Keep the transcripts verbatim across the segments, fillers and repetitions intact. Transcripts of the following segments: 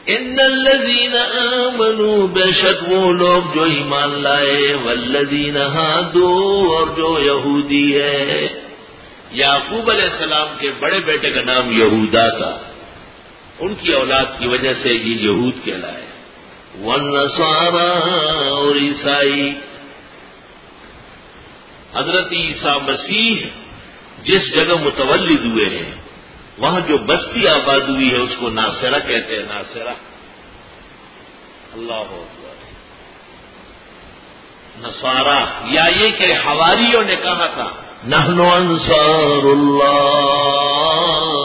ان الذین آمنوا، بے شک وہ لوگ جو ایمان لائے، والذین ہادوا، اور جو یہودی ہے. یعقوب علیہ السلام کے بڑے بیٹے کا نام یہودا تھا، ان کی اولاد کی وجہ سے یہ یہود کہلائے. والنصارى، اور عیسائی. حضرت عیسیٰ مسیح جس جگہ متولد ہوئے ہیں وہاں جو بستی آباد ہوئی ہے اس کو ناصرہ کہتے ہیں. ناصرہ، اللہ اکبر. نصارہ، یا یہ کہ حواریوں نے کہا تھا نحن انصار اللہ،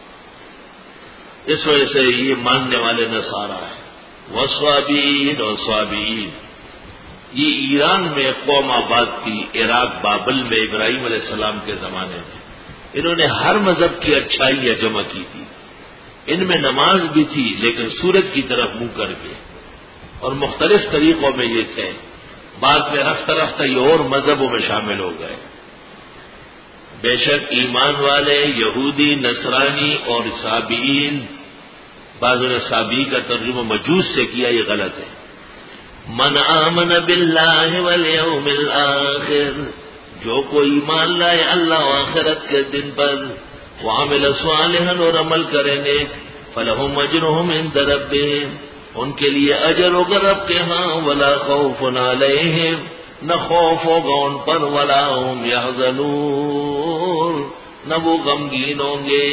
اس وجہ سے یہ ماننے والے نصارہ ہیں. وصابین، اور صابین، یہ ایران میں قوم آباد تھی، عراق بابل میں ابراہیم علیہ السلام کے زمانے میں. انہوں نے ہر مذہب کی اچھائیاں جمع کی تھی. ان میں نماز بھی تھی لیکن سورج کی طرف منہ کر کے، اور مختلف طریقوں میں یہ تھے. بعد میں رفتہ رفتہ یہ اور مذہبوں میں شامل ہو گئے. بے شک ایمان والے یہودی، نصرانی اور صابئین. بعض نے صابئی کا ترجمہ مجوس سے کیا، یہ غلط ہے. من آمن باللہ والیوم الآخر، جو کوئی ایمان لائے اللہ و آخرت کے دن پر، وعمل صالحا، اور عمل کریں، فلہم اجرہم عند ربہم، ان کے لیے اجر ہوگا رب کے ہاں. ولا خوف علیہم، نہ خوف ہوگا ان پر، ولا هم یحزنون، نہ وہ غمگین ہوں گے.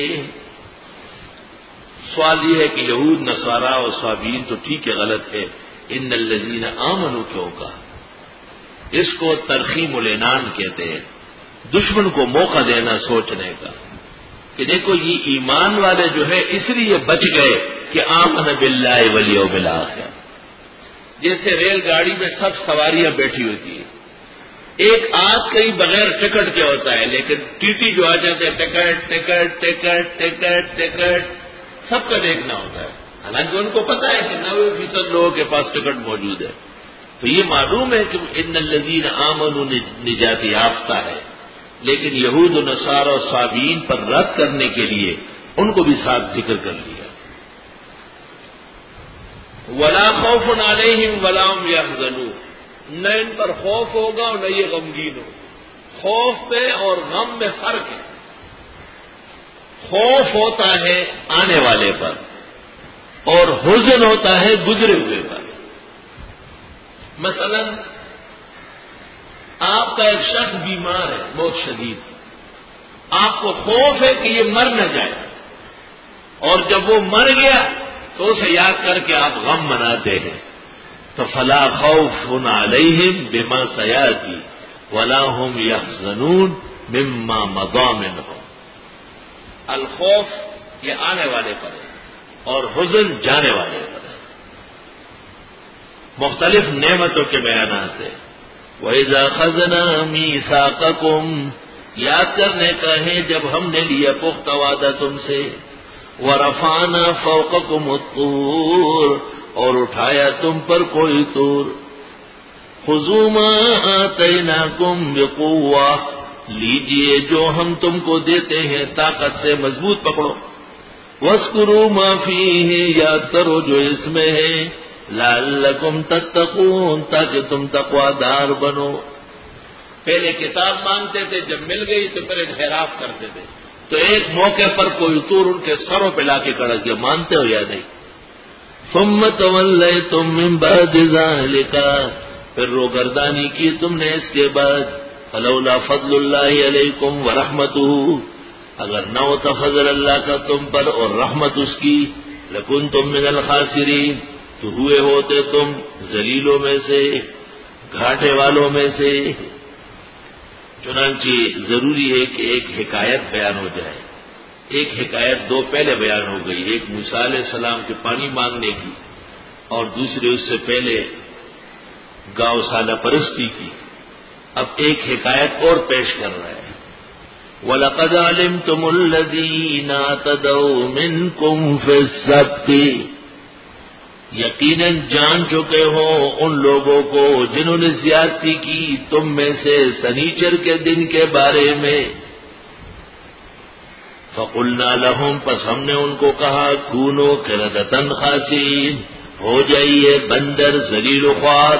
سوال یہ ہے کہ یہود، نصارہ اور صابئین تو ٹھیک ہے، غلط ہے. ان الذین آمنوا کیوں کہا؟ اس کو ترخیم العنان کہتے ہیں، دشمن کو موقع دینا سوچنے کا کہ دیکھو یہ ایمان والے جو ہے اس لیے بچ گئے کہ آمن باللہ والیوم الآخر. جیسے ریل گاڑی میں سب سواریاں بیٹھی ہوتی ہیں، ایک آدھ کئی بغیر ٹکٹ کے ہوتا ہے، لیکن ٹی ٹی جو آ جاتے ہیں ticket ticket ticket ticket ticket سب کا دیکھنا ہوتا ہے. حالانکہ ان کو پتا ہے کہ نوے فیصد لوگوں کے پاس ٹکٹ موجود ہے. تو یہ معلوم ہے کہ ان الذین آمنوا نجات یافتہ ہے، لیکن یہود و نصارى اور صابئین پر رد کرنے کے لیے ان کو بھی ساتھ ذکر کر لیا. ولا خوف علیہم ولا هم یحزنون، نہ ان پر خوف ہوگا اور نہ یہ غمگین ہو. خوف میں اور غم میں فرق ہے. خوف ہوتا ہے آنے والے پر اور حزن ہوتا ہے گزرے ہوئے پر. مثلا آپ کا ایک شخص بیمار ہے بہت شدید، آپ کو خوف ہے کہ یہ مر نہ جائے، اور جب وہ مر گیا تو اسے یاد کر کے آپ غم مناتے ہیں. تو فلا خوف علیہم بما سیاتی ولا هم یحزنون مما مضى منهم. الخوف یہ آنے والے پر ہے اور حزن جانے والے پر ہے. مختلف نعمتوں کے بیانات ہیں. وَإِذَا خَذْنَا مِيثَاقَكُمْ، یاد کرنے کا ہے جب ہم نے لیا پختہ وعدہ تم سے. وَرَفَعْنَا فَوْقَكُمُ الطُّورَ، اور اٹھایا تم پر کوئی طور. خُذُوا مَا آتَيْنَاكُمْ بِقُوَّةٍ، لیجئے جو ہم تم کو دیتے ہیں طاقت سے، مضبوط پکڑو. وَاذْكُرُوا مَا فِيهِ، یاد کرو جو اس میں ہے. لعلکم تتقون، تاکہ تم تقوی دار بنو. پہلے کتاب مانتے تھے، جب مل گئی تو پھر انحراف کرتے تھے. تو ایک موقع پر کوئی طور ان کے سروں پہ لا کے کھڑا کیا، مانتے ہو یا نہیں؟ ثم تولیتم من بعد ذلک، پھر روگردانی کی تم نے اس کے بعد. فلولا فضل اللہ علیکم ورحمتہ، اگر نہ ہوتا فضل اللہ کا تم پر اور رحمت اس کی، لکنتم من الخاسرین، تو ہوئے ہوتے تم ذلیلوں میں سے، گھاٹے والوں میں سے. چنانچہ ضروری ہے کہ ایک حکایت بیان ہو جائے. ایک حکایت دو پہلے بیان ہو گئی، ایک موسیٰ علیہ السلام کے پانی مانگنے کی، اور دوسری اس سے پہلے گاؤ سالہ پرستی کی. اب ایک حکایت اور پیش کر رہا ہے. وَلَقَدْ عَلِمْتُمُ الَّذِينَ اعْتَدَوْا مِنْكُمْ فِي السَّبْتِ، یقیناً جان چکے ہو ان لوگوں کو جنہوں نے زیادتی کی تم میں سے سنیچر کے دن کے بارے میں. فقلنا لهم پس ہم نے ان کو کہا کونوا قردۃ خاسئین، ہو جائیے بندر ذلیل و خوار۔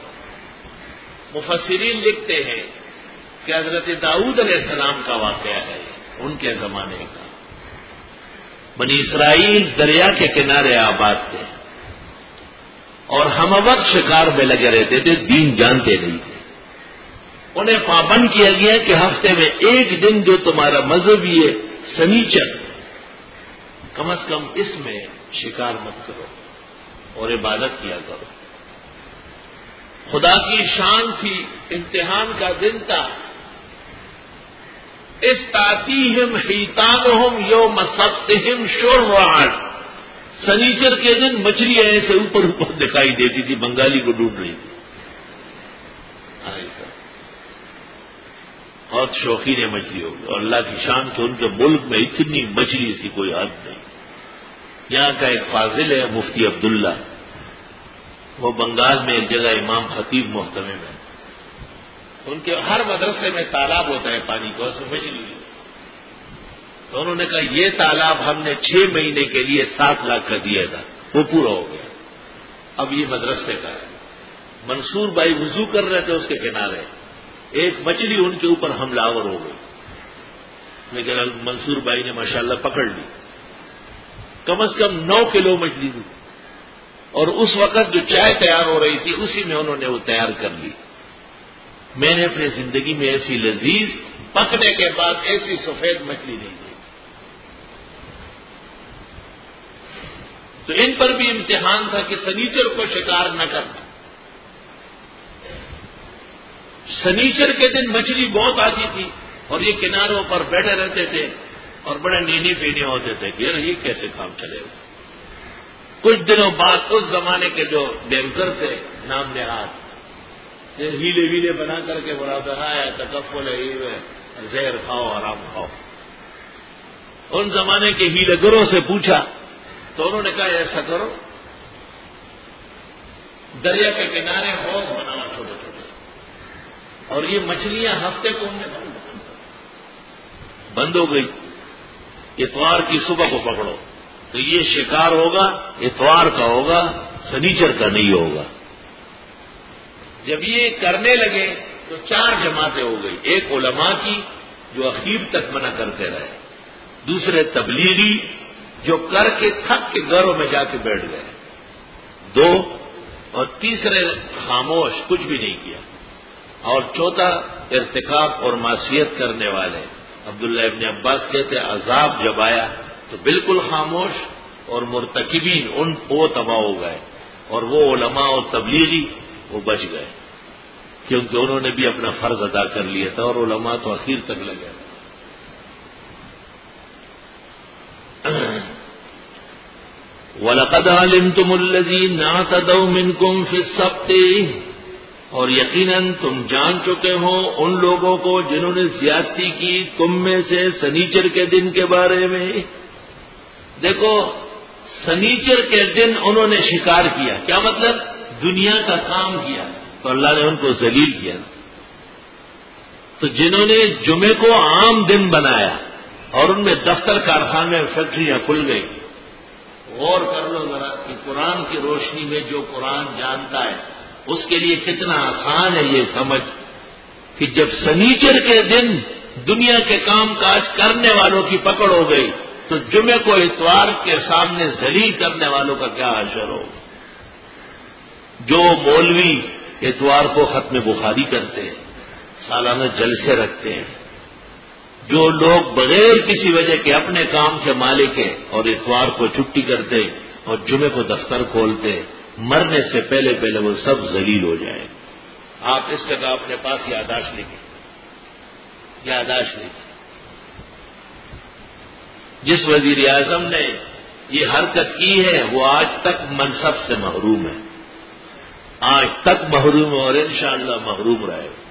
مفسرین لکھتے ہیں کہ حضرت داؤد علیہ السلام کا واقعہ ہے ان کے زمانے کا۔ بنی اسرائیل دریا کے کنارے آباد تھے اور ہم وقت شکار میں لگے رہتے تھے، دین جانتے نہیں تھے۔ انہیں پابند کیا گیا کہ ہفتے میں ایک دن جو تمہارا مذہبی ہے سنیچر، کم از کم اس میں شکار مت کرو اور عبادت کیا کرو۔ خدا کی شان تھی، امتحان کا دن تھا۔ استاتیہم حیتانہم یوم سبتہم شرعا، سنیچر کے دن مچھلی ایسے اوپر اوپر دکھائی دیتی تھی، بنگالی کو ڈھونڈ رہی تھی۔ ایسا بہت شوقین ہے مچھلی ہوگی، اور اللہ کی شان کہ ان کے ملک میں اتنی مچھلی اس کی کوئی حد نہیں۔ یہاں کا ایک فاضل ہے مفتی عبداللہ، وہ بنگال میں ایک جگہ امام خطیب محتمم ہے، ان کے ہر مدرسے میں تالاب ہوتا ہے پانی کا، اس میں مچھلی، تو انہوں نے کہا یہ تالاب ہم نے چھ مہینے کے لیے سات لاکھ کا دیا تھا، وہ پورا ہو گیا، اب یہ مدرسے کا ہے۔ منصور بھائی وضو کر رہے تھے اس کے کنارے، ایک مچھلی ان کے اوپر حملہ آور ہو گئی، لیکن منصور بھائی نے ماشاءاللہ پکڑ لی، کم از کم نو کلو مچھلی تھی، اور اس وقت جو چائے تیار ہو رہی تھی اسی میں انہوں نے وہ تیار کر لی۔ میں نے اپنی زندگی میں ایسی لذیذ پکنے کے بعد ایسی سفید مچھلی نہیں دی۔ تو ان پر بھی امتحان تھا کہ سنیچر کو شکار نہ کرنا۔ سنیچر کے دن مچھلی بہت آتی تھی اور یہ کناروں پر بیٹھے رہتے تھے اور بڑے نینے پینے ہوتے تھے کہ یہ کیسے کام چلے گا۔ کچھ دنوں بعد اس زمانے کے جو بینکر تھے نام نہاد، ہیلے ویلے بنا کر کے برابر آیا تکفل ہے، زہر کھاؤ آرام کھاؤ، ان زمانے کے ہیلے گروں سے پوچھا تو انہوں نے کہا ایسا کرو، دریا کے کنارے حوض بناؤ چھوٹے چھوٹے، اور یہ مچھلیاں ہفتے کو ان میں بند بند ہو گئی، اتوار کی صبح کو پکڑو تو یہ شکار ہوگا، اتوار کا ہوگا، سنیچر کا نہیں ہوگا۔ جب یہ کرنے لگے تو چار جماعتیں ہو گئی، ایک علماء کی جو اخیر تک منع کرتے رہے، دوسرے تبلیغی جو کر کے تھک کے گھروں میں جا کے بیٹھ گئے، دو، اور تیسرے خاموش کچھ بھی نہیں کیا، اور چوتھا ارتکاب اور معصیت کرنے والے۔ عبداللہ ابن عباس کہتے عذاب جب آیا تو بالکل خاموش، اور مرتکبین ان وہ تباہ ہو گئے، اور وہ علماء اور تبلیغی وہ بچ گئے، کیونکہ انہوں نے بھی اپنا فرض ادا کر لیا تھا، اور علماء تو اخیر تک لگے۔ وَلَقَدْ عَلِمْتُمُ الَّذِينَ اعْتَدَوْا مِنْكُمْ فِي السَّبْتِ، اور یقیناً تم جان چکے ہو ان لوگوں کو جنہوں نے زیادتی کی تم میں سے سنیچر کے دن کے بارے میں۔ دیکھو سنیچر کے دن انہوں نے شکار کیا، کیا مطلب؟ دنیا کا کام کیا، تو اللہ نے ان کو ذلیل کیا۔ تو جنہوں نے جمعے کو عام دن بنایا اور ان میں دفتر کارخانے فیکٹریاں کھل گئی، غور کر لو ذرا کہ قرآن کی روشنی میں جو قرآن جانتا ہے اس کے لیے کتنا آسان ہے یہ سمجھ کہ جب سنیچر کے دن دنیا کے کام کاج کرنے والوں کی پکڑ ہو گئی تو جمعے کو اتوار کے سامنے ذلیل کرنے والوں کا کیا حشر ہو۔ جو مولوی اتوار کو ختم بخاری کرتے ہیں، سالانہ جلسے رکھتے ہیں، جو لوگ بغیر کسی وجہ کے اپنے کام کے مالک ہیں اور اتوار کو چھٹی کرتے اور جمعے کو دفتر کھولتے، مرنے سے پہلے پہلے وہ سب ذلیل ہو جائیں۔ آپ اس جگہ اپنے پاس یادداشت لکھیں، یادداشت لکھیں۔ جس وزیر اعظم نے یہ حرکت کی ہے وہ آج تک منصب سے محروم ہے، آج تک محروم ہے اور انشاءاللہ محروم رہے گا۔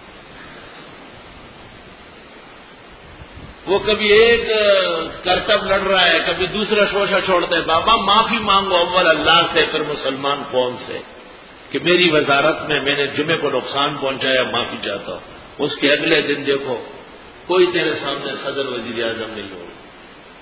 وہ کبھی ایک کرتب لڑ رہا ہے، کبھی دوسرا شوشہ چھوڑتا ہے، بابا معافی مانگو اول اللہ سے پھر مسلمان قوم سے کہ میری وزارت میں میں نے جمعے کو نقصان پہنچایا، معافی چاہتا ہوں۔ اس کے اگلے دن دیکھو کوئی تیرے سامنے صدر وزیر اعظم نہیں ہوگا،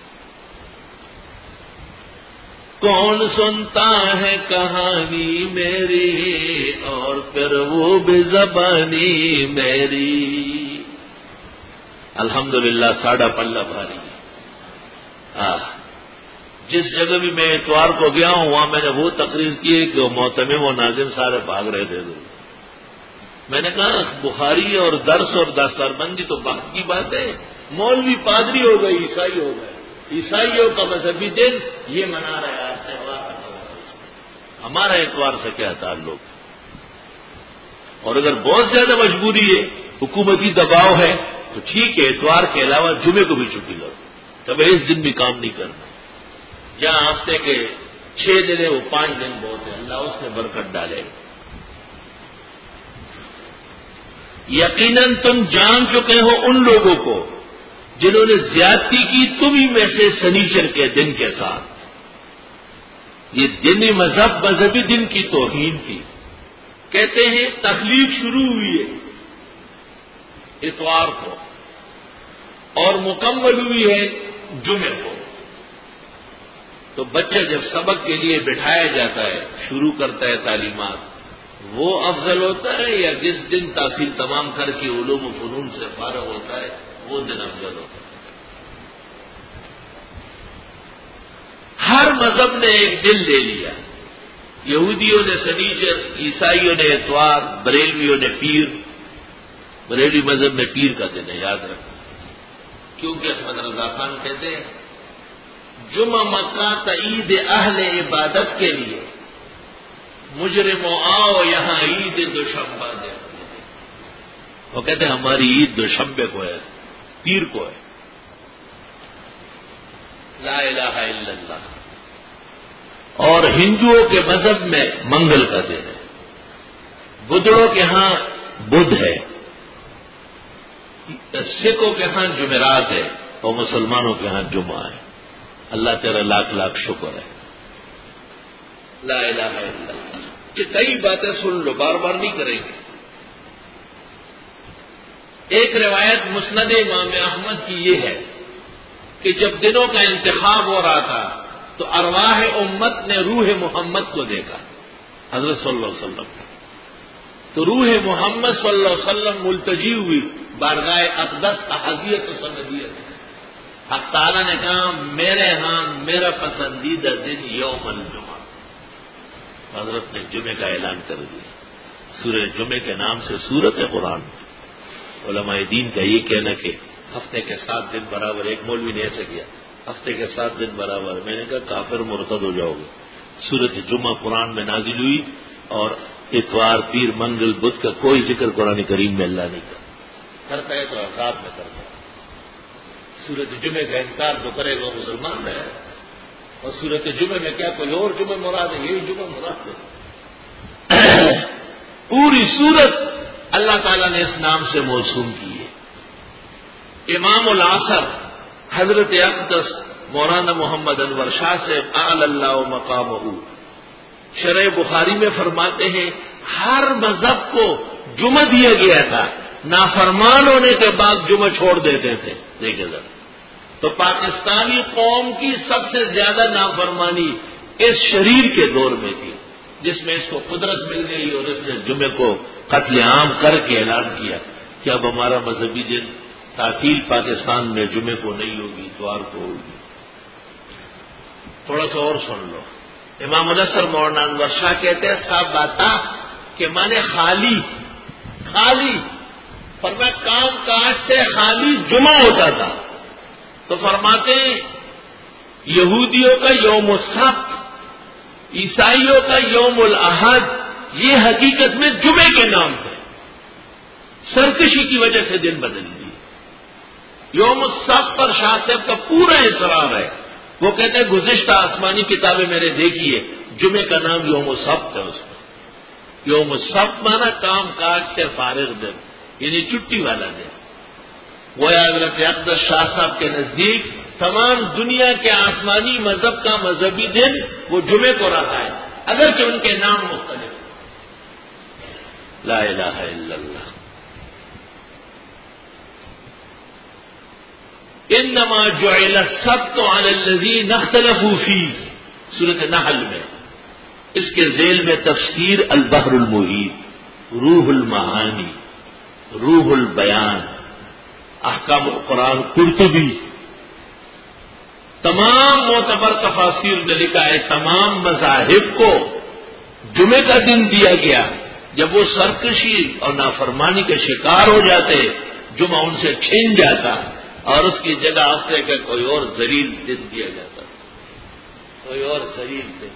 کون سنتا ہے کہانی میری اور پھر وہ بے زبانی میری. الحمدللہ ساڑھا پلہ بھاری. جس جگہ بھی میں اتوار کو گیا ہوں وہاں میں نے وہ تقریر کی کہ وہ محتمم و ناظم سارے بھاگ رہے تھے. میں نے کہا بخاری اور درس اور دستار بندی تو بات کی بات ہے، مولوی پادری ہو گئے، عیسائی ہو گئے، عیسائیوں کا مذہبی دن یہ منا رہے ہیں تہوار. ہمارا اتوار سے کیا تعلق؟ اور اگر بہت زیادہ مجبوری ہے، حکومتی دباؤ ہے، تو ٹھیک ہے اتوار کے علاوہ جمعے کو بھی چھٹی لو، کبھی اس دن بھی کام نہیں کرنا. جہاں ہفتے کے چھ دن ہے وہ پانچ دن بہت ہے، اللہ اس میں برکت ڈالے. یقیناً تم جان چکے ہو ان لوگوں کو جنہوں نے زیادتی کی تمہیں میں سے سنیچر کے دن کے ساتھ. یہ دن مذہب مذہبی دن کی توہین کی. کہتے ہیں تخلیق شروع ہوئی ہے اتوار کو اور مکمل ہوئی ہے جمعے کو. تو بچہ جب سبق کے لیے بٹھایا جاتا ہے، شروع کرتا ہے تعلیمات، وہ افضل ہوتا ہے یا جس دن تحصیل تمام کر کے علوم و فنون سے فارغ ہوتا ہے وہ دن افضل ہوتا ہے؟ ہر مذہب نے ایک دن لے لیا. یہودیوں نے سنیچر، عیسائیوں نے اتوار، بریلویوں نے پیر. بریلوی مذہب میں پیر کا دن ہے، یاد رکھنا. کیونکہ احمد رضا خان کہتے ہیں جمعہ مکہ تعید اہل عبادت کے لیے، مجرمو آؤ یہاں عید دوشنبہ دے. وہ کہتے ہیں ہماری عید دوشنبے کو ہے، پیر کو ہے. لا الہ الا اللہ. اور ہندوؤں کے مذہب میں منگل کا دن ہے، بدھڑوں کے ہاں بدھ ہے، سکھوں کے ہاں جمعرات ہے اور مسلمانوں کے ہاں جمعہ ہے. اللہ تیرا لاکھ لاکھ شکر ہے. لا الہ الا اللہ. کہ کئی باتیں سن لو، بار بار نہیں کریں گے. ایک روایت مسند امام احمد کی یہ ہے کہ جب دنوں کا انتخاب ہو رہا تھا تو ارواح امت نے روح محمد کو دیکھا، حضرت صلی اللہ علیہ وسلم. تو روح محمد صلی اللہ علیہ وسلم ملتجی ہوئی بارگاہ اقدس تعزیت و سندیت. حق تعالیٰ نے کہا میرے ہاں میرا پسندیدہ دن یوم الجمعہ. حضرت نے جمعے کا اعلان کر دیا. سورہ جمعے کے نام سے سورت ہے قرآن. علماء دین کا یہ کہنا کہ ہفتے کے سات دن برابر، ایک مولوی نے ایسا کیا ہفتے کے سات دن برابر. میں نے کہا کافر مرتد ہو جاؤ گے. سورت جمعہ قرآن میں نازل ہوئی اور اتوار، پیر، منگل، بدھ کا کوئی ذکر قرآن کریم میں اللہ نہیں کرتا. کرتا ہے تو عذاب میں کرتا ہے. سورت جمعے کا انکار جو کرے گا مسلمان ہے. اور سورت جمعے میں کیا کوئی اور جمعہ مراد ہے؟ یہی جمعہ مراد ہے. پوری سورت اللہ تعالیٰ نے اس نام سے موسوم کی ہے. امام العصر حضرت اقدس مولانا محمد انور شاہ سے اعلی اللہ مقامہ شرح بخاری میں فرماتے ہیں ہر مذہب کو جمعہ دیا گیا تھا، نافرمان ہونے کے بعد جمعہ چھوڑ دیتے تھے. دیکھیں ذرا، تو پاکستانی قوم کی سب سے زیادہ نافرمانی اس شریر کے دور میں تھی جس میں اس کو قدرت مل گئی اور اس نے جمعے کو قتل عام کر کے اعلان کیا کہ اب ہمارا مذہبی دن تعطیل پاکستان میں جمعے کو نہیں ہوگی، اتوار کو ہوگی. تھوڑا سا اور سن لو. امام النصر مولانا انور شاہ کہتے ہیں صاحب باتا کہ میں نے خالی خالی فرمایا کام کاج سے خالی جمعہ ہوتا تھا. تو فرماتے ہیں یہودیوں کا یوم السبت، عیسائیوں کا یوم الاحد، یہ حقیقت میں جمعے کے نام پہ سرکشی کی وجہ سے دن بدل دی. یوم السبت پر شاہ صاحب کا پورا اصرار ہے. وہ کہتے ہیں گزشتہ آسمانی کتابیں میں نے دیکھی ہے، جمعے کا نام یوم السبت ہے. اس میں یوم السبت مانا کام کاج سے فارغ دن، یعنی چھٹی والا دن. وہ حضرت اقدس شاہ صاحب کے نزدیک تمام دنیا کے آسمانی مذہب کا مذہبی دن وہ جمعے کو رہا ہے، اگرچہ ان کے نام مختلف. لا الہ الا اللہ. انما جعل السبت علی الذین اختلفوا فیہ. سورۃ نحل میں، اس کے ذیل میں تفسیر البحر المحیط، روح المعانی، روح البیان، احکام القرآن قرطبی، تمام معتبر تفاسیر نے لکھا ہے تمام مذاہب کو جمعے کا دن دیا گیا، جب وہ سرکشی اور نافرمانی کے شکار ہو جاتے جمعہ ان سے چھین جاتا اور اس کی جگہ ہفتے کا کوئی اور ذلیل دن دیا جاتا، کوئی اور ذلیل دن۔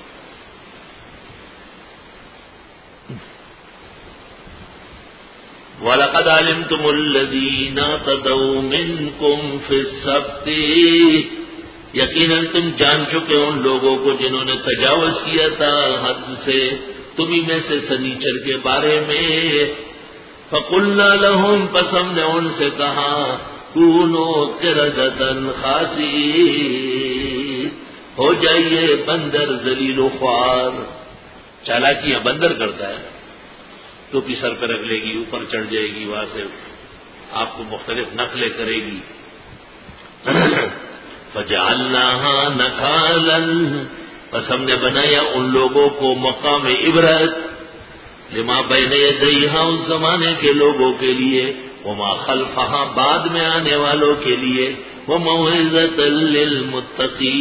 وَلَقَدْ عَلِمْتُمُ الَّذِينَ اعْتَدَوْا مِنْكُمْ فِي السَّبْتِ، یقیناً تم جان چکے ان لوگوں کو جنہوں نے تجاوز کیا تھا حد سے تمہیں میں سے سنیچر کے بارے میں۔ فَقُلْنَا لَهُمْ، پس ہم نے ان سے کہا كُونُوا قِرَدَةً خَاسِئِينَ، ہو جائیے بندر ذلیل و خوار۔ چالاکیاں بندر کرتا ہے، ٹوپی سر پہ رکھ لے گی، اوپر چڑھ جائے گی، وہاں سے آپ کو مختلف نقلیں کرے گی۔ فَجَعَلْنَاهَا نَكَالًا، پس ہم نے بنایا ان لوگوں کو مقام عبرت، لما بین یدیہا، اس زمانے کے لوگوں کے لیے، وما خلفہا، بعد میں آنے والوں کے لیے، وموعظۃ للمتقین،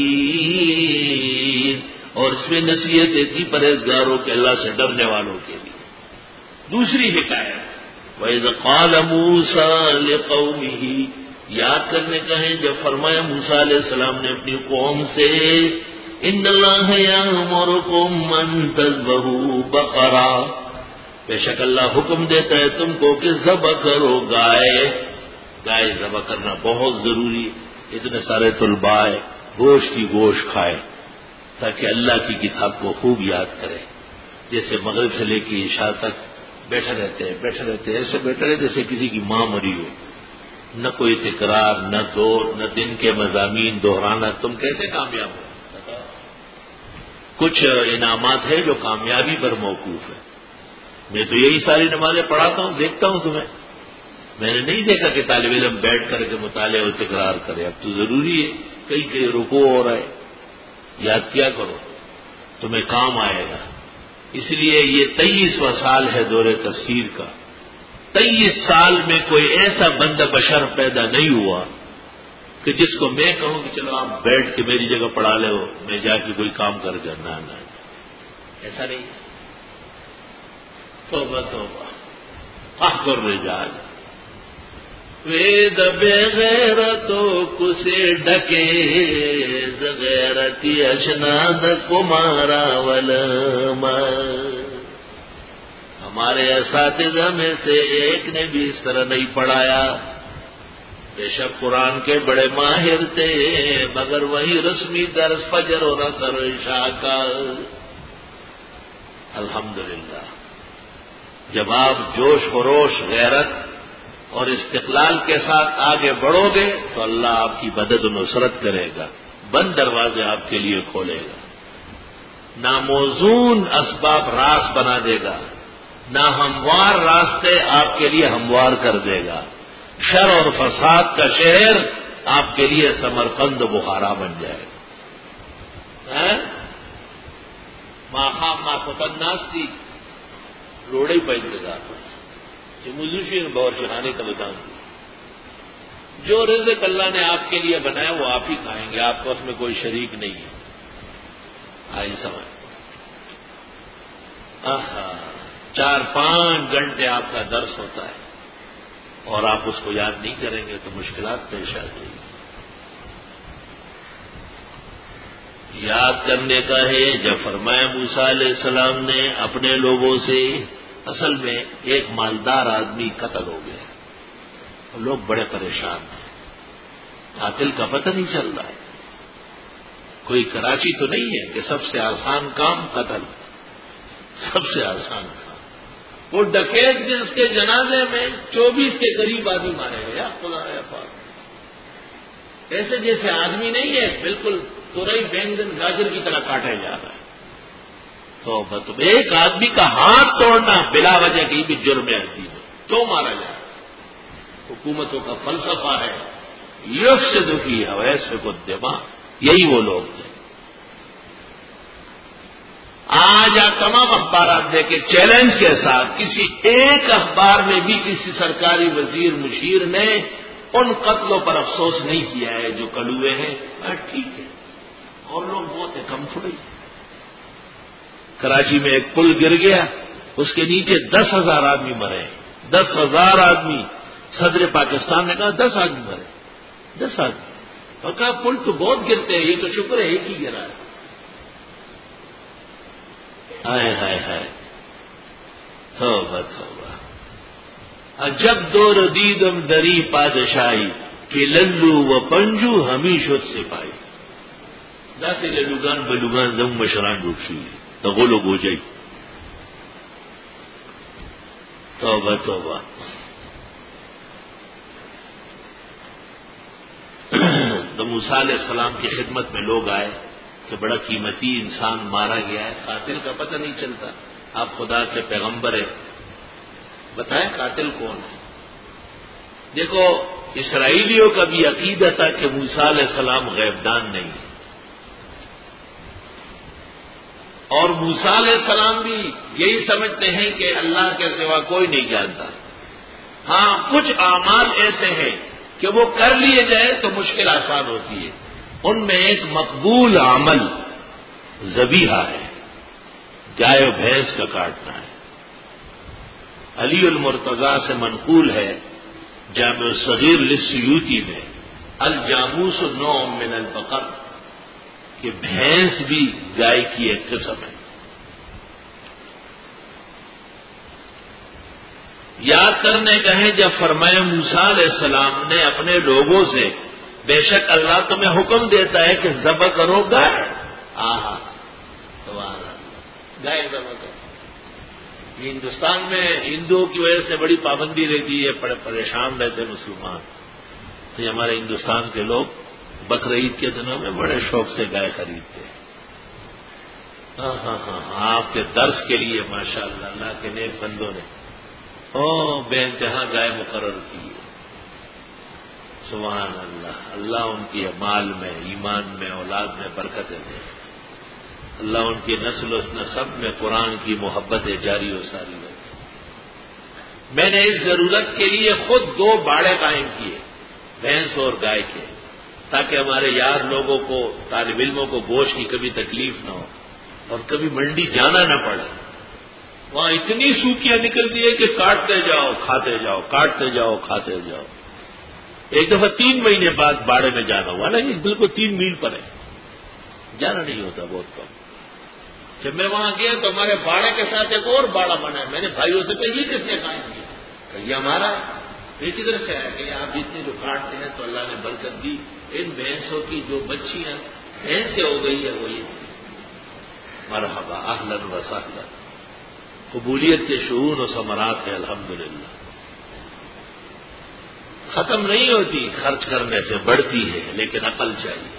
اور اس میں نصیحتیں تھی پرہیزگاروں کے، اللہ سے ڈرنے والوں کے لیے۔ دوسری حکایت، وَإِذْ قَالَ مُوسَىٰ لِقَوْمِهِ، یاد کرنے کا ہے جب فرمایا موسیٰ علیہ السلام نے اپنی قوم سے، ان اللہ یأمرکم ان تذبحوا بقرہ، بے شک اللہ حکم دیتا ہے تم کو کہ ذبح کرو گائے۔ گائے ذبح کرنا بہت ضروری، اتنے سارے طلباء گوشت کی گوشت کھائے تاکہ اللہ کی کتاب کو خوب یاد کرے، جیسے مغرب سے لے کے عشاء تک بیٹھے رہتے ہیں بیٹھے رہتے ہیں ایسے بیٹھے رہتے جیسے کسی کی ماں مری ہو، نہ کوئی تکرار، نہ دور، نہ دن کے مضامین دہرانا، تم کیسے کامیاب ہو؟ کچھ انعامات ہیں جو کامیابی پر موقوف ہے۔ میں تو یہی ساری نمازیں پڑھاتا ہوں، دیکھتا ہوں تمہیں، میں نے نہیں دیکھا کہ طالب علم بیٹھ کر کے مطالعہ اور تکرار کرے۔ اب تو ضروری ہے، کئی کئی رکوع ہو رہا ہے، یاد کیا کرو، تمہیں کام آئے گا۔ اس لیے یہ تیئیسواں سال ہے دور تفسیر کا، تیئیس سال میں کوئی ایسا بندہ بشر پیدا نہیں ہوا کہ جس کو میں کہوں کہ چلو آپ بیٹھ کے میری جگہ پڑھا لے ہو، میں جا کے کوئی کام کر جانا، نہ ایسا نہیں۔ توبہ توبہ، حق الرجال، وید بے غیرتوں کسے ڈکے، غیرتی اشناد کمارا ولما، ہمارے اساتذہ میں سے ایک نے بھی اس طرح نہیں پڑھایا، بے شک قرآن کے بڑے ماہر تھے، مگر وہی رسمی درس فجر اور عصر و عشاء کا۔ الحمدللہ، جب آپ جوش خروش، غیرت اور استقلال کے ساتھ آگے بڑھو گے تو اللہ آپ کی مدد و نصرت کرے گا، بند دروازے آپ کے لیے کھولے گا، ناموزون اسباب راس بنا دے گا، ناہموار راستے آپ کے لیے ہموار کر دے گا، شر اور فساد کا شہر آپ کے لیے سمرقند و بخارا بن جائے گا۔ ماں خام ماں ستناس تھی روڑے پہ انتظار یہ مزوشی بور چڑھانے کا بتاؤں، جو رزق اللہ نے آپ کے لیے بنایا وہ آپ ہی کھائیں گے، آپ کو اس میں کوئی شریک نہیں ہے۔ آئی سمجھ، چار پانچ گھنٹے آپ کا درس ہوتا ہے اور آپ اس کو یاد نہیں کریں گے تو مشکلات پیش آ جائیں گی۔ یاد کرنے کا ہے جب فرمایا موسیٰ علیہ السلام نے اپنے لوگوں سے، اصل میں ایک مالدار آدمی قتل ہو گیا، لوگ بڑے پریشان ہیں، قاتل کا پتہ نہیں چل رہا ہے، کوئی کراچی تو نہیں ہے کہ سب سے آسان کام قتل، سب سے آسان کام، وہ ڈکیت جس کے جنازے میں چوبیس کے قریب آدمی مارے گئے، یا خدا یا پاک، ایسے جیسے آدمی نہیں ہے، بالکل تورئی بینگن گاجر کی طرح کاٹا جا رہا ہے۔ تو مطلب ایک آدمی کا ہاتھ توڑنا بلا وجہ کی بھی جرم عظیم ہے، کیوں مارا جائے؟ حکومتوں کا فلسفہ ہے یفسد فی حویسفک الدماء، یہی وہ لوگ تھے۔ آج آپ تمام اخبارات دیکھیں چیلنج کے ساتھ کسی ایک اخبار میں بھی کسی سرکاری وزیر مشیر نے ان قتلوں پر افسوس نہیں کیا ہے جو کل ہوئے ہیں. ٹھیک ہے اور لوگ بہت ہے کم تھوڑی. کراچی میں ایک پل گر گیا, اس کے نیچے دس ہزار آدمی مرے. دس ہزار آدمی. صدر پاکستان نے کہا دس آدمی مرے. دس آدمی. اور کہا پل تو بہت گرتے ہیں, یہ تو شکر ہے ایک ہی گرا ہے. ہائے ہائے ہائے توبہ توبہ. جب دو ردیدم دری پادشاہی کہ للو و پنجو ہمیشت سے پائی. داسے للوگان بلوگان زم مشران روکشی تو غلو گو جائی. توبہ توبہ. تو موسیٰ علیہ السلام کی خدمت میں لوگ آئے کہ بڑا قیمتی انسان مارا گیا ہے, قاتل کا پتہ نہیں چلتا, آپ خدا کے پیغمبر ہیں, بتائیں قاتل کون ہے. دیکھو اسرائیلیوں کا بھی عقیدہ تھا کہ موسیٰ علیہ السلام غیبدان نہیں ہے, اور موسیٰ علیہ السلام بھی یہی سمجھتے ہیں کہ اللہ کے سوا کوئی نہیں جانتا. ہاں کچھ اعمال ایسے ہیں کہ وہ کر لیے جائیں تو مشکل آسان ہوتی ہے. ان میں ایک مقبول عمل ذبیحہ ہے, گائے و بھینس کا کاٹنا ہے. علی المرتضیٰ سے منقول ہے جامع الصغیر للسیوطی میں الجاموس نوع من البقر کہ بھینس بھی گائے کی ایک قسم ہے. یاد کرنے کا ہے جب فرمایا موسیٰ علیہ السلام نے اپنے لوگوں سے بے شک اللہ تمہیں حکم دیتا ہے کہ ذبح کرو گائے. آہا سبحان اللہ, گائے ذبح کرو. ہندوستان میں ہندوؤں کی وجہ سے بڑی پابندی رہتی ہے, بڑے پریشان رہتے مسلمان. تو ہمارے ہندوستان کے لوگ بقرعید کے دنوں میں بڑے شوق سے گائے خریدتے ہیں. ہاں ہاں ہاں آپ کے درس کے لیے ماشاء اللہ اللہ کے نیک بندوں نے او بے انتہا گائے مقرر کی ہے. سبحان اللہ. اللہ ان کی مال میں, ایمان میں, اولاد میں برکتیں دے. اللہ ان کی نسل و نسب میں قرآن کی محبت جاری و ساری رکھے. میں نے اس ضرورت کے لیے خود دو باڑے قائم کیے, بھینس اور گائے کے, تاکہ ہمارے یار لوگوں کو, طالب علموں کو گوشت کی کبھی تکلیف نہ ہو اور کبھی منڈی جانا نہ پڑے. وہاں اتنی سوکیاں نکلتی ہے کہ کاٹتے جاؤ کھاتے جاؤ, کاٹتے جاؤ کھاتے جاؤ. ایک دفعہ تین مہینے بعد باڑے میں جانا ہوا, نا یہ بالکل تین میل پر ہے, جانا نہیں ہوتا بہت کم. جب میں وہاں گیا تو ہمارے باڑے کے ساتھ ایک اور باڑا بنا ہے. میں نے بھائیوں سے کہا یہ کس نے قائم کیا, کہ یہ ہمارا ہے. یہ کدھر سے آیا کہ آپ جتنے جو کاٹتے ہیں تو اللہ نے برکت دی. ان بھینسوں کی جو بچیاں بھینس سے ہو گئی ہے وہ یہ مرحبا اہلاً و سہلاً. قبولیت کے شعور و ثمرات ہیں الحمدللہ. ختم نہیں ہوتی, خرچ کرنے سے بڑھتی ہے, لیکن عقل چاہیے.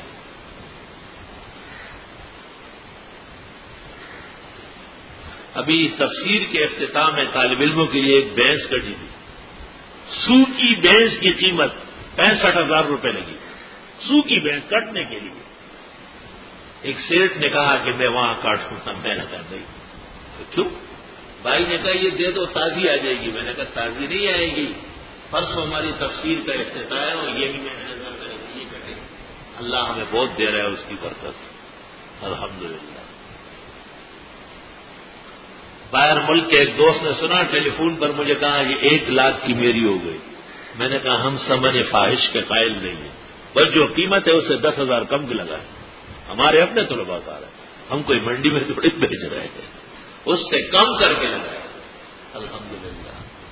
ابھی تفسیر کے اختتام میں طالب علموں کے لیے ایک بھینس کٹی تھی. سو کی بھینس کی قیمت پینسٹھ ہزار روپے لگی. سو کی بھینس کٹنے کے لیے. ایک سیٹ نے کہا کہ میں وہاں کاٹوں گا. میں نے کہا نہیں. تو کیوں؟ بھائی نے کہا یہ دے دو تازی آ جائے گی. میں نے کہا تازی نہیں آئے گی, پرسوں ہماری تفسیر کا افتتاح ہے اور یہی میں نے نظر میں رکھی یہ کٹے. اللہ ہمیں بہت دے رہا ہے اس کی برکت الحمدللہ. باہر ملک کے ایک دوست نے سنا, ٹیلی فون پر مجھے کہا یہ ایک لاکھ کی میری ہو گئی. میں نے کہا ہم ثمن فاحش کے قائل نہیں ہیں, بس جو قیمت ہے اسے دس ہزار کم بھی لگا ہے. ہمارے اپنے طلباء کار ہیں, ہم کوئی منڈی میں تھوڑی بیچ رہے ہیں, اس سے کم کر کے لگائے الحمدللہ.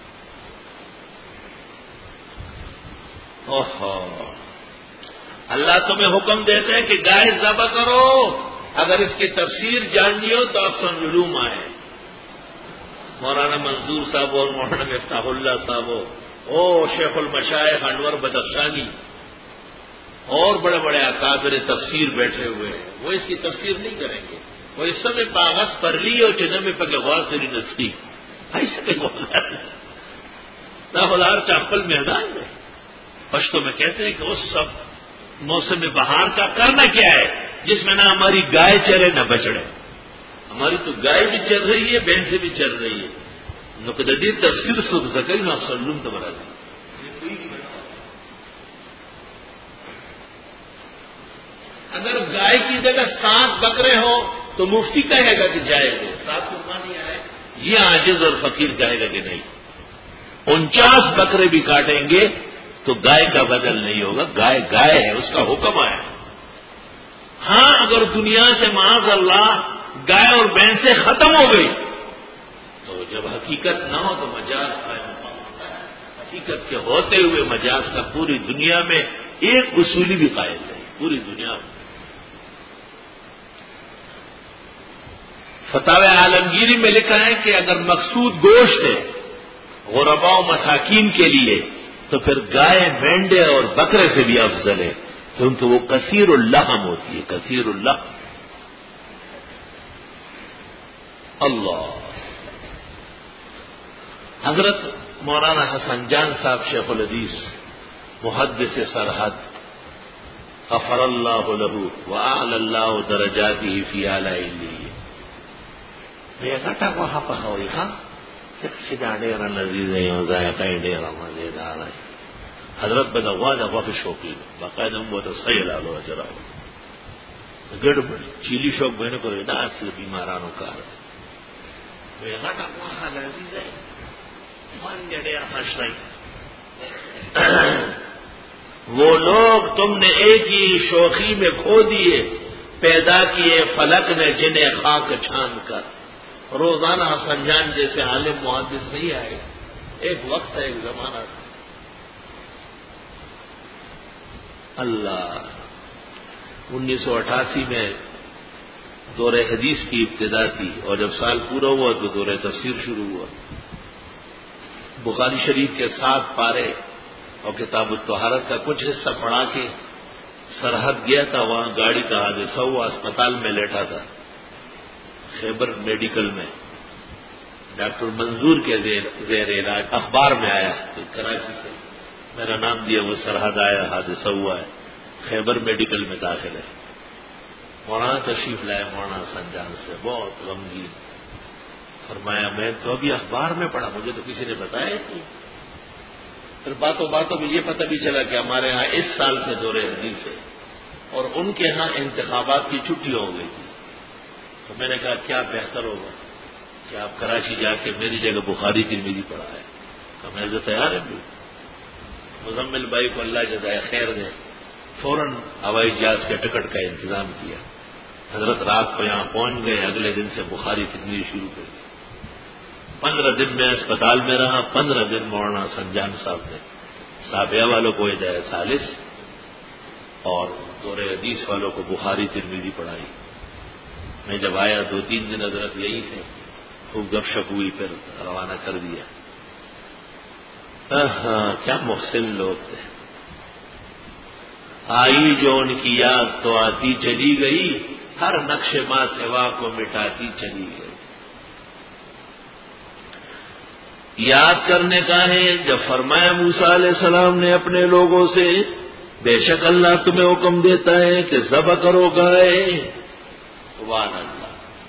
اوہو اللہ تمہیں حکم دیتے ہیں کہ گائے ذبح کرو. اگر اس کی تفسیر جاننی ہو تو اکثر علوم آئے. مولانا منظور صاحب اور مولانا مفتاح اللہ صاحب او شیخ المشائخ انور بدخشانی اور بڑے بڑے اکابر تفسیر بیٹھے ہوئے ہیں, وہ اس کی تفسیر نہیں کریں گے. وہ اس سمے کاغذ پر لی اور چنہ میں پکے غور سے نسلی ایسے کہ نہ چاپل میدان میں پشتوں میں کہتے ہیں کہ اس سب موسم بہار کا کرنا کیا ہے جس میں نہ ہماری گائے چرے نہ بچڑے. ہماری تو گائے بھی چل رہی ہے، بھینسیں بھی چل رہی ہے. نقدی تفسیر سب زکری نہ سلم تو مرا دی. اگر گائے کی جگہ سات بکرے ہو تو مفتی کہے گا کہ جائے گا، سات قربانی آئے. یہ عاجز اور فقیر کہے گا کہ نہیں. انچاس بکرے بھی کاٹیں گے تو گائے کا بدل نہیں ہوگا. گائے گائے ہے، اس کا حکم آیا. ہاں اگر دنیا سے معاذ اللہ گائے اور بھینسیں ختم ہو گئی تو جب حقیقت نہ ہو تو مجاز قائم ہوتا ہے. حقیقت کے ہوتے ہوئے مجاز کا پوری دنیا میں ایک اصولی بھی قائم ہے، پوری دنیا میں. فتاوی عالمگیری میں لکھا ہے کہ اگر مقصود گوشت ہے غرباء و مساکین کے لیے تو پھر گائے، مینڈے اور بکرے سے بھی افضل ہے، کیونکہ وہ کثیر اللحم ہوتی ہے، کثیر اللحم. اللہ. حضرت مولانا حسن جان صاحب شیخ الحدیث محدث سرحد غفر اللہ لہ واعلی اللہ درجاتہ فی اعلی علیہ یہ گٹا کو ہپا ہوئی ہاں سیدھا ڈیرا لذیذ ہے اور ذائقہ ڈیرا مزیدار ہے. حضرت بدغوا دغوا کے شوقین باقاعدہ وہ تو صحیح لالو اجرا گڑبڑ چیلی شوق بہن کو نا سے بیمارانوں کا وہ گٹا کو لذیذ ہے من ڈیرا خوش نہیں. وہ لوگ تم نے ایک ہی شوخی میں کھو دیے، پیدا کیے فلک نے جنہیں خاک چھان کر. روزانہ حسن جان جیسے عالم محدث نہیں آئے. ایک وقت ہے، ایک زمانہ تھا. اللہ. انیس سو اٹھاسی میں دور حدیث کی ابتدا تھی اور جب سال پورا ہوا تو دور تفسیر شروع ہوا. بخاری شریف کے سات پارے اور کتاب الطہارت کا کچھ حصہ پڑھا کے سرحد گیا تھا. وہاں گاڑی کا حادثہ ہوا، اسپتال میں لیٹا تھا خیبر میڈیکل میں. ڈاکٹر منظور کے زیر علاج. اخبار میں آیا کہ کراچی سے میرا نام دیا، وہ سرحد آیا، حادثہ ہوا ہے، خیبر میڈیکل میں داخل ہے. مولانا تشریف لائے مولانا حسن جان سے، بہت غمگین. فرمایا میں تو ابھی اخبار میں پڑھا، مجھے تو کسی نے بتایا نہیں. پھر باتوں باتوں میں یہ پتہ بھی چلا کہ ہمارے ہاں اس سال سے دور حدیث ہے اور ان کے ہاں انتخابات کی چھٹی ہو گئی تھی. تو میں نے کہا کیا بہتر ہوگا کہ آپ کراچی جا کے میری جگہ بخاری ترمذی پڑھا ہے. تو میں تو تیار ہے. مزمل بھائی کو اللہ جزائے خیر دے، فوراً ہوائی جہاز کے ٹکٹ کا انتظام کیا. حضرت رات کو یہاں پہنچ گئے، اگلے دن سے بخاری ترمذی شروع کر دی. پندرہ دن میں اسپتال میں رہا. پندرہ دن مولانا سنجان صاحب نے صحابیہ والوں کو ہدایت ثالث اور دور حدیث والوں کو بخاری ترمذی پڑھائی. میں جب آیا دو تین دن حضرت یہی تھے، خوب گپ شپ ہوئی، پھر روانہ کر دیا. ہاں کیا محسن لوگ تھے. آئی جو ان کی یاد تو آتی چلی گئی، ہر نقش ماں سوا کو مٹاتی چلی گئی. یاد کرنے کا ہے جب فرمایا موسیٰ علیہ السلام نے اپنے لوگوں سے بے شک اللہ تمہیں حکم دیتا ہے کہ ذبح کرو گائے. سبحان اللہ.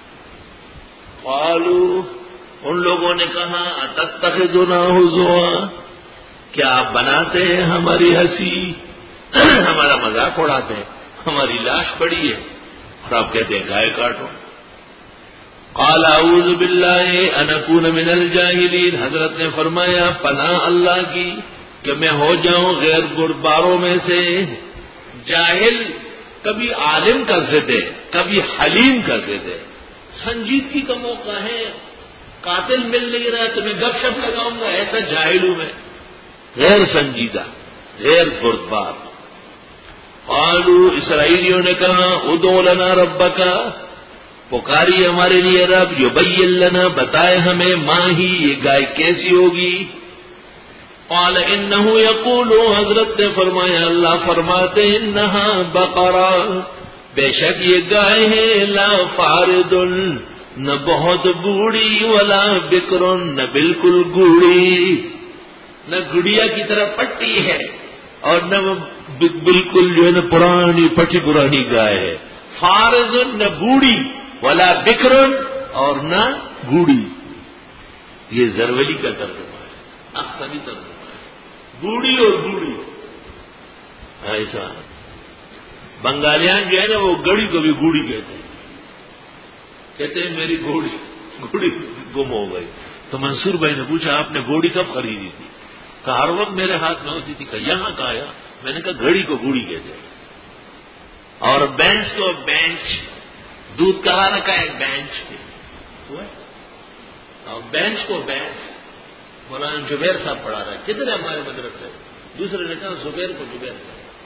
قالوا ان لوگوں نے کہا اتتخذنا ہزوا، کیا آپ بناتے ہیں ہماری ہنسی، ہمارا مذاق اڑاتے ہیں، ہماری لاش پڑی ہے اور آپ کہتے ہیں گائے کاٹو. قال اعوذ باللہ ان اکون من الجاہلین. حضرت نے فرمایا پناہ اللہ کی کہ میں ہو جاؤں غیر بردباروں میں سے. جاہل کبھی عالم کا ضد ہے، کبھی حلیم کا ضد ہے. سنجیدگی کا موقع ہے، قاتل مل نہیں رہا تو میں گپ شپ لگاؤں گا، ایسا جاہل ہوں میں. غیر سنجیدہ، غیر بردبار. قالوا اسرائیلیوں نے کہا ادعو لنا ربک، پکاری ہمارے لیے رب، یبین لنا بتائے ہمیں، ماں ہی یہ گائے کیسی ہوگی. قال انه یقول، حضرت نے فرمایا اللہ فرماتے انہا بقرہ، بے شک یہ گائے ہے، لا فارد نہ بہت بوڑھی، ولا بکر نہ بالکل گوڑی، نہ گڑیا کی طرح پٹی ہے اور نہ بالکل جو ہے نا پرانی پٹی پرانی گائے ہے. فارد نہ بوڑھی، ولا بکر اور نہ گوڑی. یہ زرولی کا ترجمہ ہے، اکثری ترجمہ ہے، گوڑی اور گوڑی. ایسا بنگالیان جو ہے نا وہ گڑی کو بھی گوڑی کہتے ہیں، کہتے ہیں میری گوڑی گوڑی گم ہو گئی. تو منصور بھائی نے پوچھا آپ نے گوڑی کب خریدی تھی؟ کہا ہر وقت میرے ہاتھ میں ہوتی تھی. کہ یہاں کہا آیا؟ میں نے کہا گھڑی کو گوڑی کہتے ہیں. اور بینچ کو بینچ، دودھ کہاں رکھا ہے بینچ پہ، اور بینچ کو بینچ. مولانا زبیر صاحب پڑھا رہا ہے، کدھر ہے ہمارے مدرسے؟ دوسرے نے کہا زبیر کو زبیر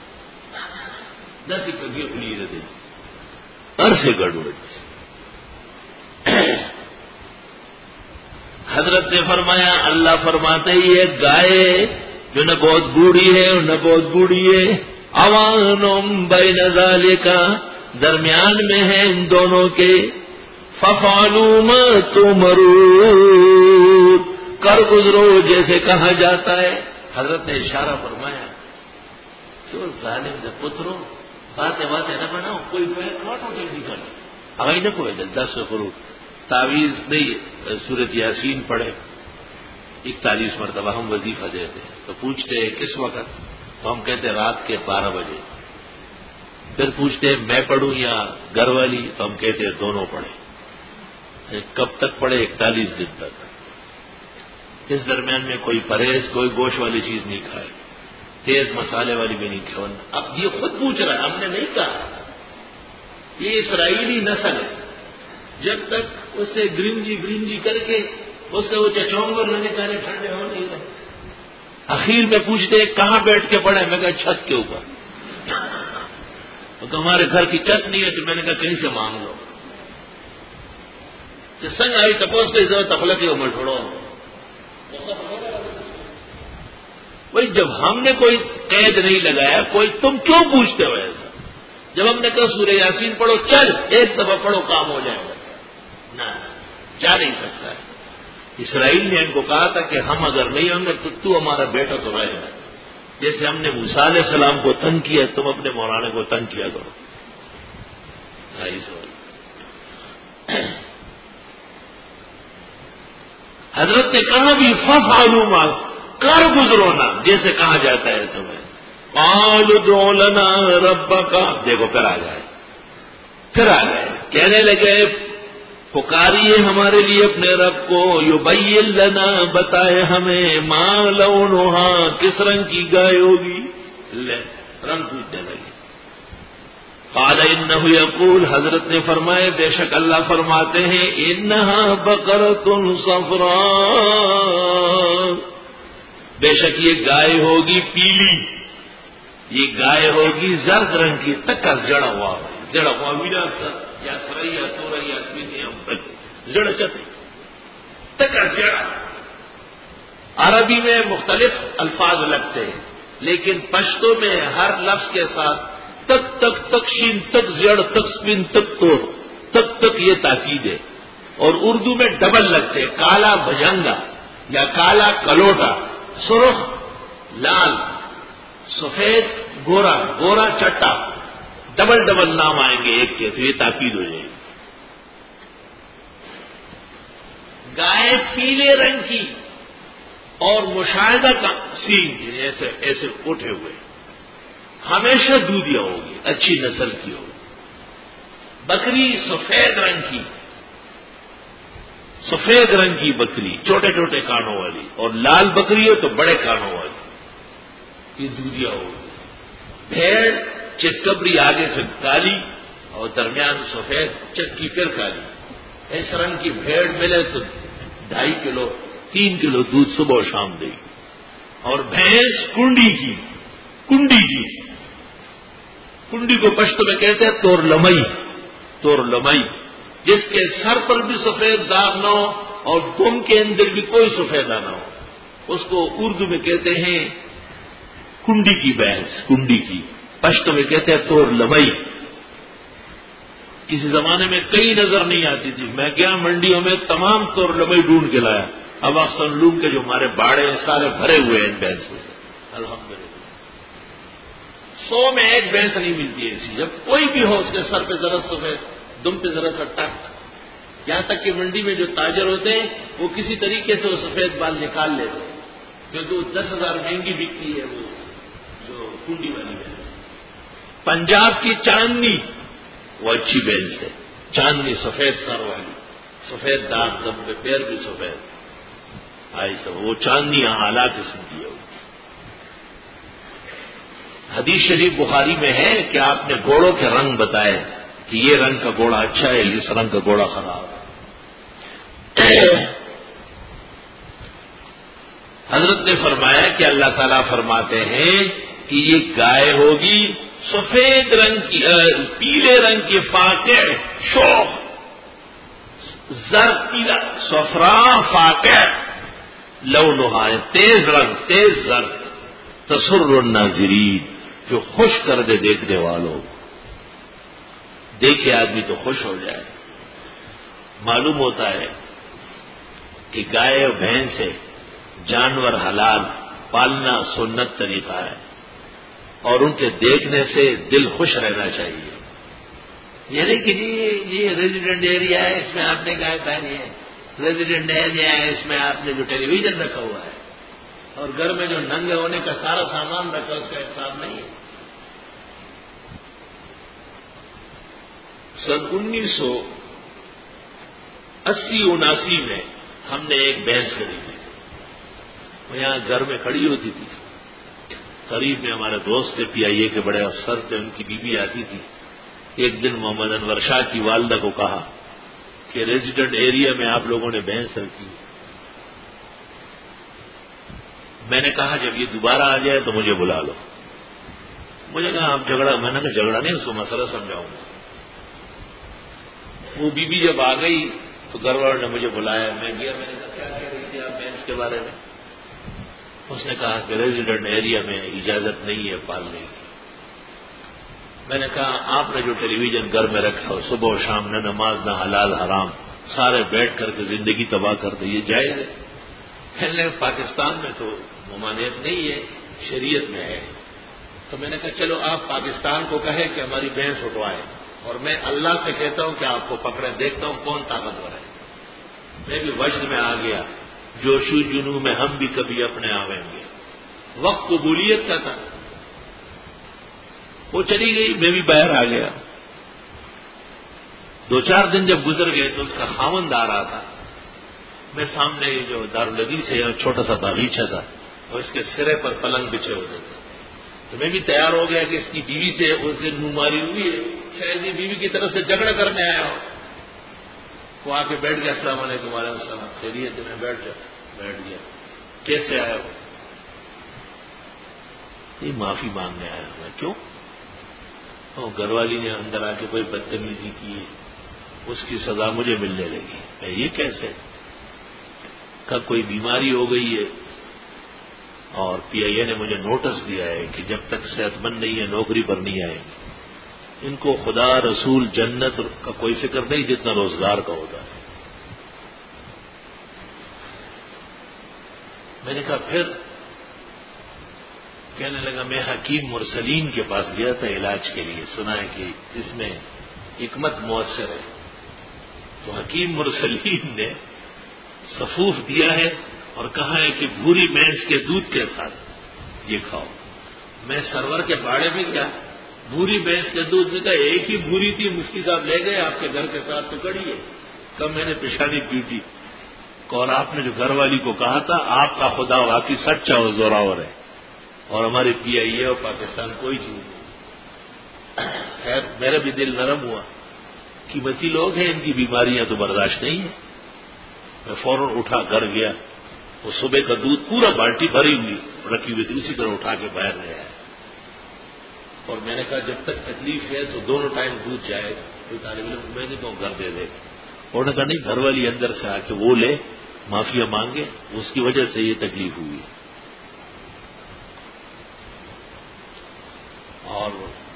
دس کبھی اپنی رہتے عرصے گڑبڑ. حضرت نے فرمایا، اللہ فرماتے ہی یہ گائے جو نہ بہت بوڑھی ہے اور نہ بہت بوڑھی ہے، اوانم بین ذالک، درمیان میں ہے ان دونوں کے. ففعلوا ما تؤمرون، کر گزرو جیسے کہا جاتا ہے. حضرت نے اشارہ فرمایا، کیوں ظالم دے پترو باتیں باتیں نہ بناؤ، کوئی کاٹو ٹیکنیکل اگئی نہ کوئی دس کرو تعویذ نہیں. سورت یاسین پڑھے اکتالیس مرتبہ ہم وظیفہ دیتے ہیں. تو پوچھتے ہیں کس وقت؟ تو ہم کہتے ہیں رات کے بارہ بجے. پھر پوچھتے ہیں میں پڑھوں یا گھر والی؟ تو ہم کہتے ہیں دونوں پڑھیں. کب تک پڑھے؟ اکتالیس دن تک. اس درمیان میں کوئی پرہیز، کوئی گوشت والی چیز نہیں کھائے، تیز مسالے والی بھی نہیں کھائے. اب یہ خود پوچھ رہا ہے، ہم نے نہیں کہا. یہ اسرائیلی نسل ہے، جب تک اس سے گرنجی برنجی کر کے اس کا وہ چچونگر نہ نکالے ٹھنڈے ہو نہیں رہے. اخیر میں پوچھتے کہاں بیٹھ کے پڑھے؟ میں کہا چھت کے اوپر. تو ہمارے گھر کی چھت نہیں ہے. تو میں نے کہا کہیں سے مانگ لو. کہ سنگ آئی تپوس کے ضرورت تفلق کے عمر چھوڑو. بھائی جب ہم نے کوئی قید نہیں لگایا، کوئی تم کیوں پوچھتے ہو ایسا؟ جب ہم نے کہا سورہ یاسین پڑھو، چل ایک دفعہ پڑھو کام ہو جائے گا. نہ جا نہیں سکتا ہے. اسرائیل نے ان کو کہا تھا کہ ہم اگر نہیں ہوں گے تو تو ہمارا بیٹا تو رہے گا. جیسے ہم نے موسیٰ علیہ السلام کو تنگ کیا، تم اپنے مولانا کو تنگ کیا کرو. حضرت نے کہا بھی ففعلوا ما، کر گزرو نا جیسے کہا جاتا ہے تمہیں. قالوا ادع لنا ربک، دیکھو پھر آ گئے پھر آ گئے کہنے لگے پکاریے ہمارے لیے اپنے رب کو. یبین لنا، بتائے ہمیں، ما لونہا، کس رنگ کی گائے ہوگی. لے رنگ پوچھنے لگے. قال انہ یقول، حضرت نے فرمائے بے شک اللہ فرماتے ہیں، انہا بقرۃ صفراء، بے شک یہ گائے ہوگی پیلی، یہ گائے ہوگی زرد رنگ کی. تک جڑا ہوا جڑا ہوا ویرا یا سرئی یا تورئی یا اسمین جڑ چتے تک جڑا. عربی میں مختلف الفاظ لگتے ہیں، لیکن پشتو میں ہر لفظ کے ساتھ تک تک تک شین تک جڑ تک سپن تک تو تک تک یہ تاکید ہے. اور اردو میں ڈبل لگتے ہیں، کالا بھجنگا یا کالا کلوٹا، سرخ لال، سفید گورا، گورا چٹا، ڈبل ڈبل نام آئیں گے ایک کے، تو یہ تاکید ہو جائے گی. گائے پیلے رنگ کی اور مشاہدہ کا سین ایسے ایسے اٹھے ہوئے، ہمیشہ دودھیا ہوگی، اچھی نسل کی ہوگی. بکری سفید رنگ کی، سفید رنگ کی بکری چھوٹے چھوٹے کانوں والی، اور لال بکری ہو تو بڑے کانوں والی، یہ دودھیا ہوگی. بھیڑ چتکبری آگے سے کالی اور درمیان سفید، چکی پھر کالی. اس رنگ کی بھیڑ ملے تو ڈھائی کلو تین کلو دودھ صبح و شام دے گی. اور بھینس کنڈی کی، کنڈی کی، کنڈی کو پشتو میں کہتے ہیں تور لمئی، تور لمئی، جس کے سر پر بھی سفید داغ نہ ہو اور دم کے اندر بھی کوئی سفید نہ ہو، اس کو اردو میں کہتے ہیں کنڈی کی بھینس. کنڈی کی پشتو میں کہتے ہیں تور لمئی. کسی زمانے میں کئی نظر نہیں آتی تھی، میں گیا منڈیوں میں تمام تور لمئی ڈھونڈ کے لایا. اب اکثر لوگ کے جو ہمارے باڑے ہیں سارے بھرے ہوئے ہیں ان بھینس میں، الحمدللہ. سو میں ایک بھینس نہیں ملتی ہے ایسی، جب کوئی بھی ہو اس کے سر پہ ذرا سفید، دم پہ ذرا سا ٹک، یہاں تک کہ منڈی میں جو تاجر ہوتے ہیں وہ کسی طریقے سے وہ سفید بال نکال لیتے ہیں، کیونکہ وہ دس ہزار مہنگی بکتی ہے وہ جو کنڈی والی ہے۔ پنجاب کی چاندنی وہ اچھی بینس ہے، چاندنی سفید سر والی، سفید داغ دبے، پیر بھی سفید آئی سب، وہ چاندنی اعلیٰ قسم کی ہے۔ حدیث شریف بخاری میں ہے کہ آپ نے گھوڑوں کے رنگ بتائے کہ یہ رنگ کا گھوڑا اچھا ہے، اس رنگ کا گھوڑا خراب ہے۔ حضرت نے فرمایا کہ اللہ تعالیٰ فرماتے ہیں کہ یہ گائے ہوگی سفید رنگ کی، پیلے رنگ کی، فاقع شوق، زرد پیلا، صفرا فاقع، لونہا، تیز رنگ، تیز زرد، تسر الناظرین، جو خوش کر دے دیکھنے والوں، دیکھے آدمی تو خوش ہو جائے۔ معلوم ہوتا ہے کہ گائے اور بھینس سے جانور حلال پالنا سنت طریقہ ہے، اور ان کے دیکھنے سے دل خوش رہنا چاہیے۔ یہ نہیں کہ جی یہ ریزیڈنٹ ایریا ہے اس میں آپ نے گائے پانی ہے، ریزیڈنٹ ایریا ہے اس میں آپ نے جو ٹیلی ویژن رکھا ہوا ہے اور گھر میں جو ننگے ہونے کا سارا سامان رکھا اس کا حساب نہیں ہے۔ سن انیس سو اسی اناسی میں ہم نے ایک بھینس خریدی، وہ یہاں گھر میں کھڑی ہوتی تھی، قریب میں ہمارے دوست تھے، پی آئی اے کے بڑے افسر تھے، ان کی بیوی آتی تھی۔ ایک دن محمد انور شاہ کی والدہ کو کہا کہ ریزیڈنٹ ایریا میں آپ لوگوں نے بھینس رکھی۔ میں نے کہا جب یہ دوبارہ آ جائے تو مجھے بلا لو۔ مجھے کہا آپ جھگڑا، میں نے کہا جھگڑا نہیں، اس کو مسئلہ سمجھاؤں گا۔ وہ بی بی جب آ گئی تو گھر والوں نے مجھے بلایا، میں گیا، میں نے کہا کیا کہہ رہی تھی آپ بینس کے بارے میں؟ اس نے کہا کہ ریزیڈنٹ ایریا میں اجازت نہیں ہے پالنے کی۔ میں نے کہا آپ نے جو ٹیلی ویژن گھر میں رکھا ہو، صبح و شام نہ نماز نہ حلال حرام، سارے بیٹھ کر کے زندگی تباہ کرتے، یہ جائز ہے؟ پہلے پاکستان میں تو ممانعت نہیں ہے، شریعت میں ہے۔ تو میں نے کہا چلو آپ پاکستان کو کہیں کہ ہماری بھینس اٹھوائے، اور میں اللہ سے کہتا ہوں کہ آپ کو پکڑے، دیکھتا ہوں کون طاقتور ہے۔ میں بھی وجد میں آ گیا، جوشو جنو میں ہم بھی کبھی اپنے آویں گے۔ وقت قبولیت کا تھا، وہ چلی گئی، میں بھی باہر آ گیا۔ دو چار دن جب گزر گئے تو اس کا خاوند آ رہا تھا، میں سامنے جو دارالحدیث ہے چھوٹا سا باغیچہ تھا اور اس کے سرے پر پلنگ بچھے ہوتے تھے، تو میں بھی تیار ہو گیا کہ اس کی بیوی سے اس دن نماری ہوئی ہے، شاید یہ بیوی کی طرف سے جھگڑا کرنے آیا ہو۔ وہ آ کے بیٹھ گیا، السلام علیکم وعلیکم السلام، خیریت ہے؟ میں بیٹھ جا بیٹھ گیا کیسے آیا ہو؟ یہ معافی مانگنے آیا ہوں۔ میں کیوں؟ اور گھر والی نے اندر آ کے کوئی بدتمیزی کی، اس کی سزا مجھے ملنے لگی۔ میں یہ کیسے؟ کہ کوئی بیماری ہو گئی ہے اور پی آئی اے نے مجھے نوٹس دیا ہے کہ جب تک صحت مند نہیں ہے نوکری پر نہیں آئے گی۔ ان کو خدا رسول جنت کا کوئی فکر نہیں جتنا روزگار کا ہوتا ہے۔ میں نے کہا پھر؟ کہنے لگا میں حکیم مرسلین کے پاس گیا تھا علاج کے لیے، سنا ہے کہ اس میں حکمت مؤثر ہے، تو حکیم مرسلین نے سفوف دیا ہے اور کہا ہے کہ بھوری بھینس کے دودھ کے ساتھ یہ کھاؤ۔ میں سرور کے باڑے میں گیا، بھوری بھینس کے دودھ میں کہا ایک ہی بھوری تھی، مفتی صاحب لے گئے، آپ کے گھر کے ساتھ تو کڑی ہے۔ کب میں نے پیشانی پیٹی، اور آپ نے جو گھر والی کو کہا تھا آپ کا خدا واقعی سچا اور زوراور ہے، اور ہماری پی آئی اے اور پاکستان کوئی چیز نہیں۔ خیر میرا بھی دل نرم ہوا، قیمتی لوگ ہیں، ان کی بیماریاں تو برداشت نہیں ہیں۔ میں فوراً اٹھا گھر گیا، وہ صبح کا دودھ پورا بالٹی بھری ہوئی رکھی ہوئی تھی، اسی طرح اٹھا کے باہر لے آیا، اور میں نے کہا جب تک تکلیف ہے تو دونوں ٹائم دودھ جائے گا۔ کوئی طالب علم میں نہیں کہوں گھر دے دے، انہوں نے کہا نہیں، گھر والی اندر سے آ کے وہ لے، معافیا مانگے، اس کی وجہ سے یہ تکلیف ہوئی۔ اور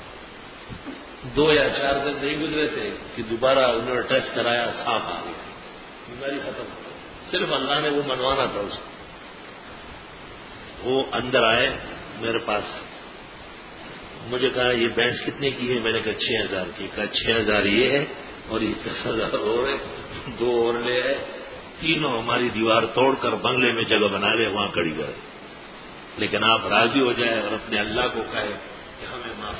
دو یا چار دن نہیں گزرے تھے کہ دوبارہ انہوں نے ٹیسٹ کرایا، صاف آ گیا، بیماری ختم، صرف اللہ نے وہ منوانا تھا اس کو۔ وہ اندر آئے میرے پاس، مجھے کہا یہ بھینس کتنے کی ہے؟ میں نے کہا چھ ہزار کی۔ کہا چھ ہزار یہ ہے اور یہ دس ہزار اور ہے، دو اور لے آئے، تینوں ہماری دیوار توڑ کر بنگلے میں جگہ بنا لے، وہاں کھڑی کرے، لیکن آپ راضی ہو جائے اور اپنے اللہ کو کہے کہ ہمیں معاف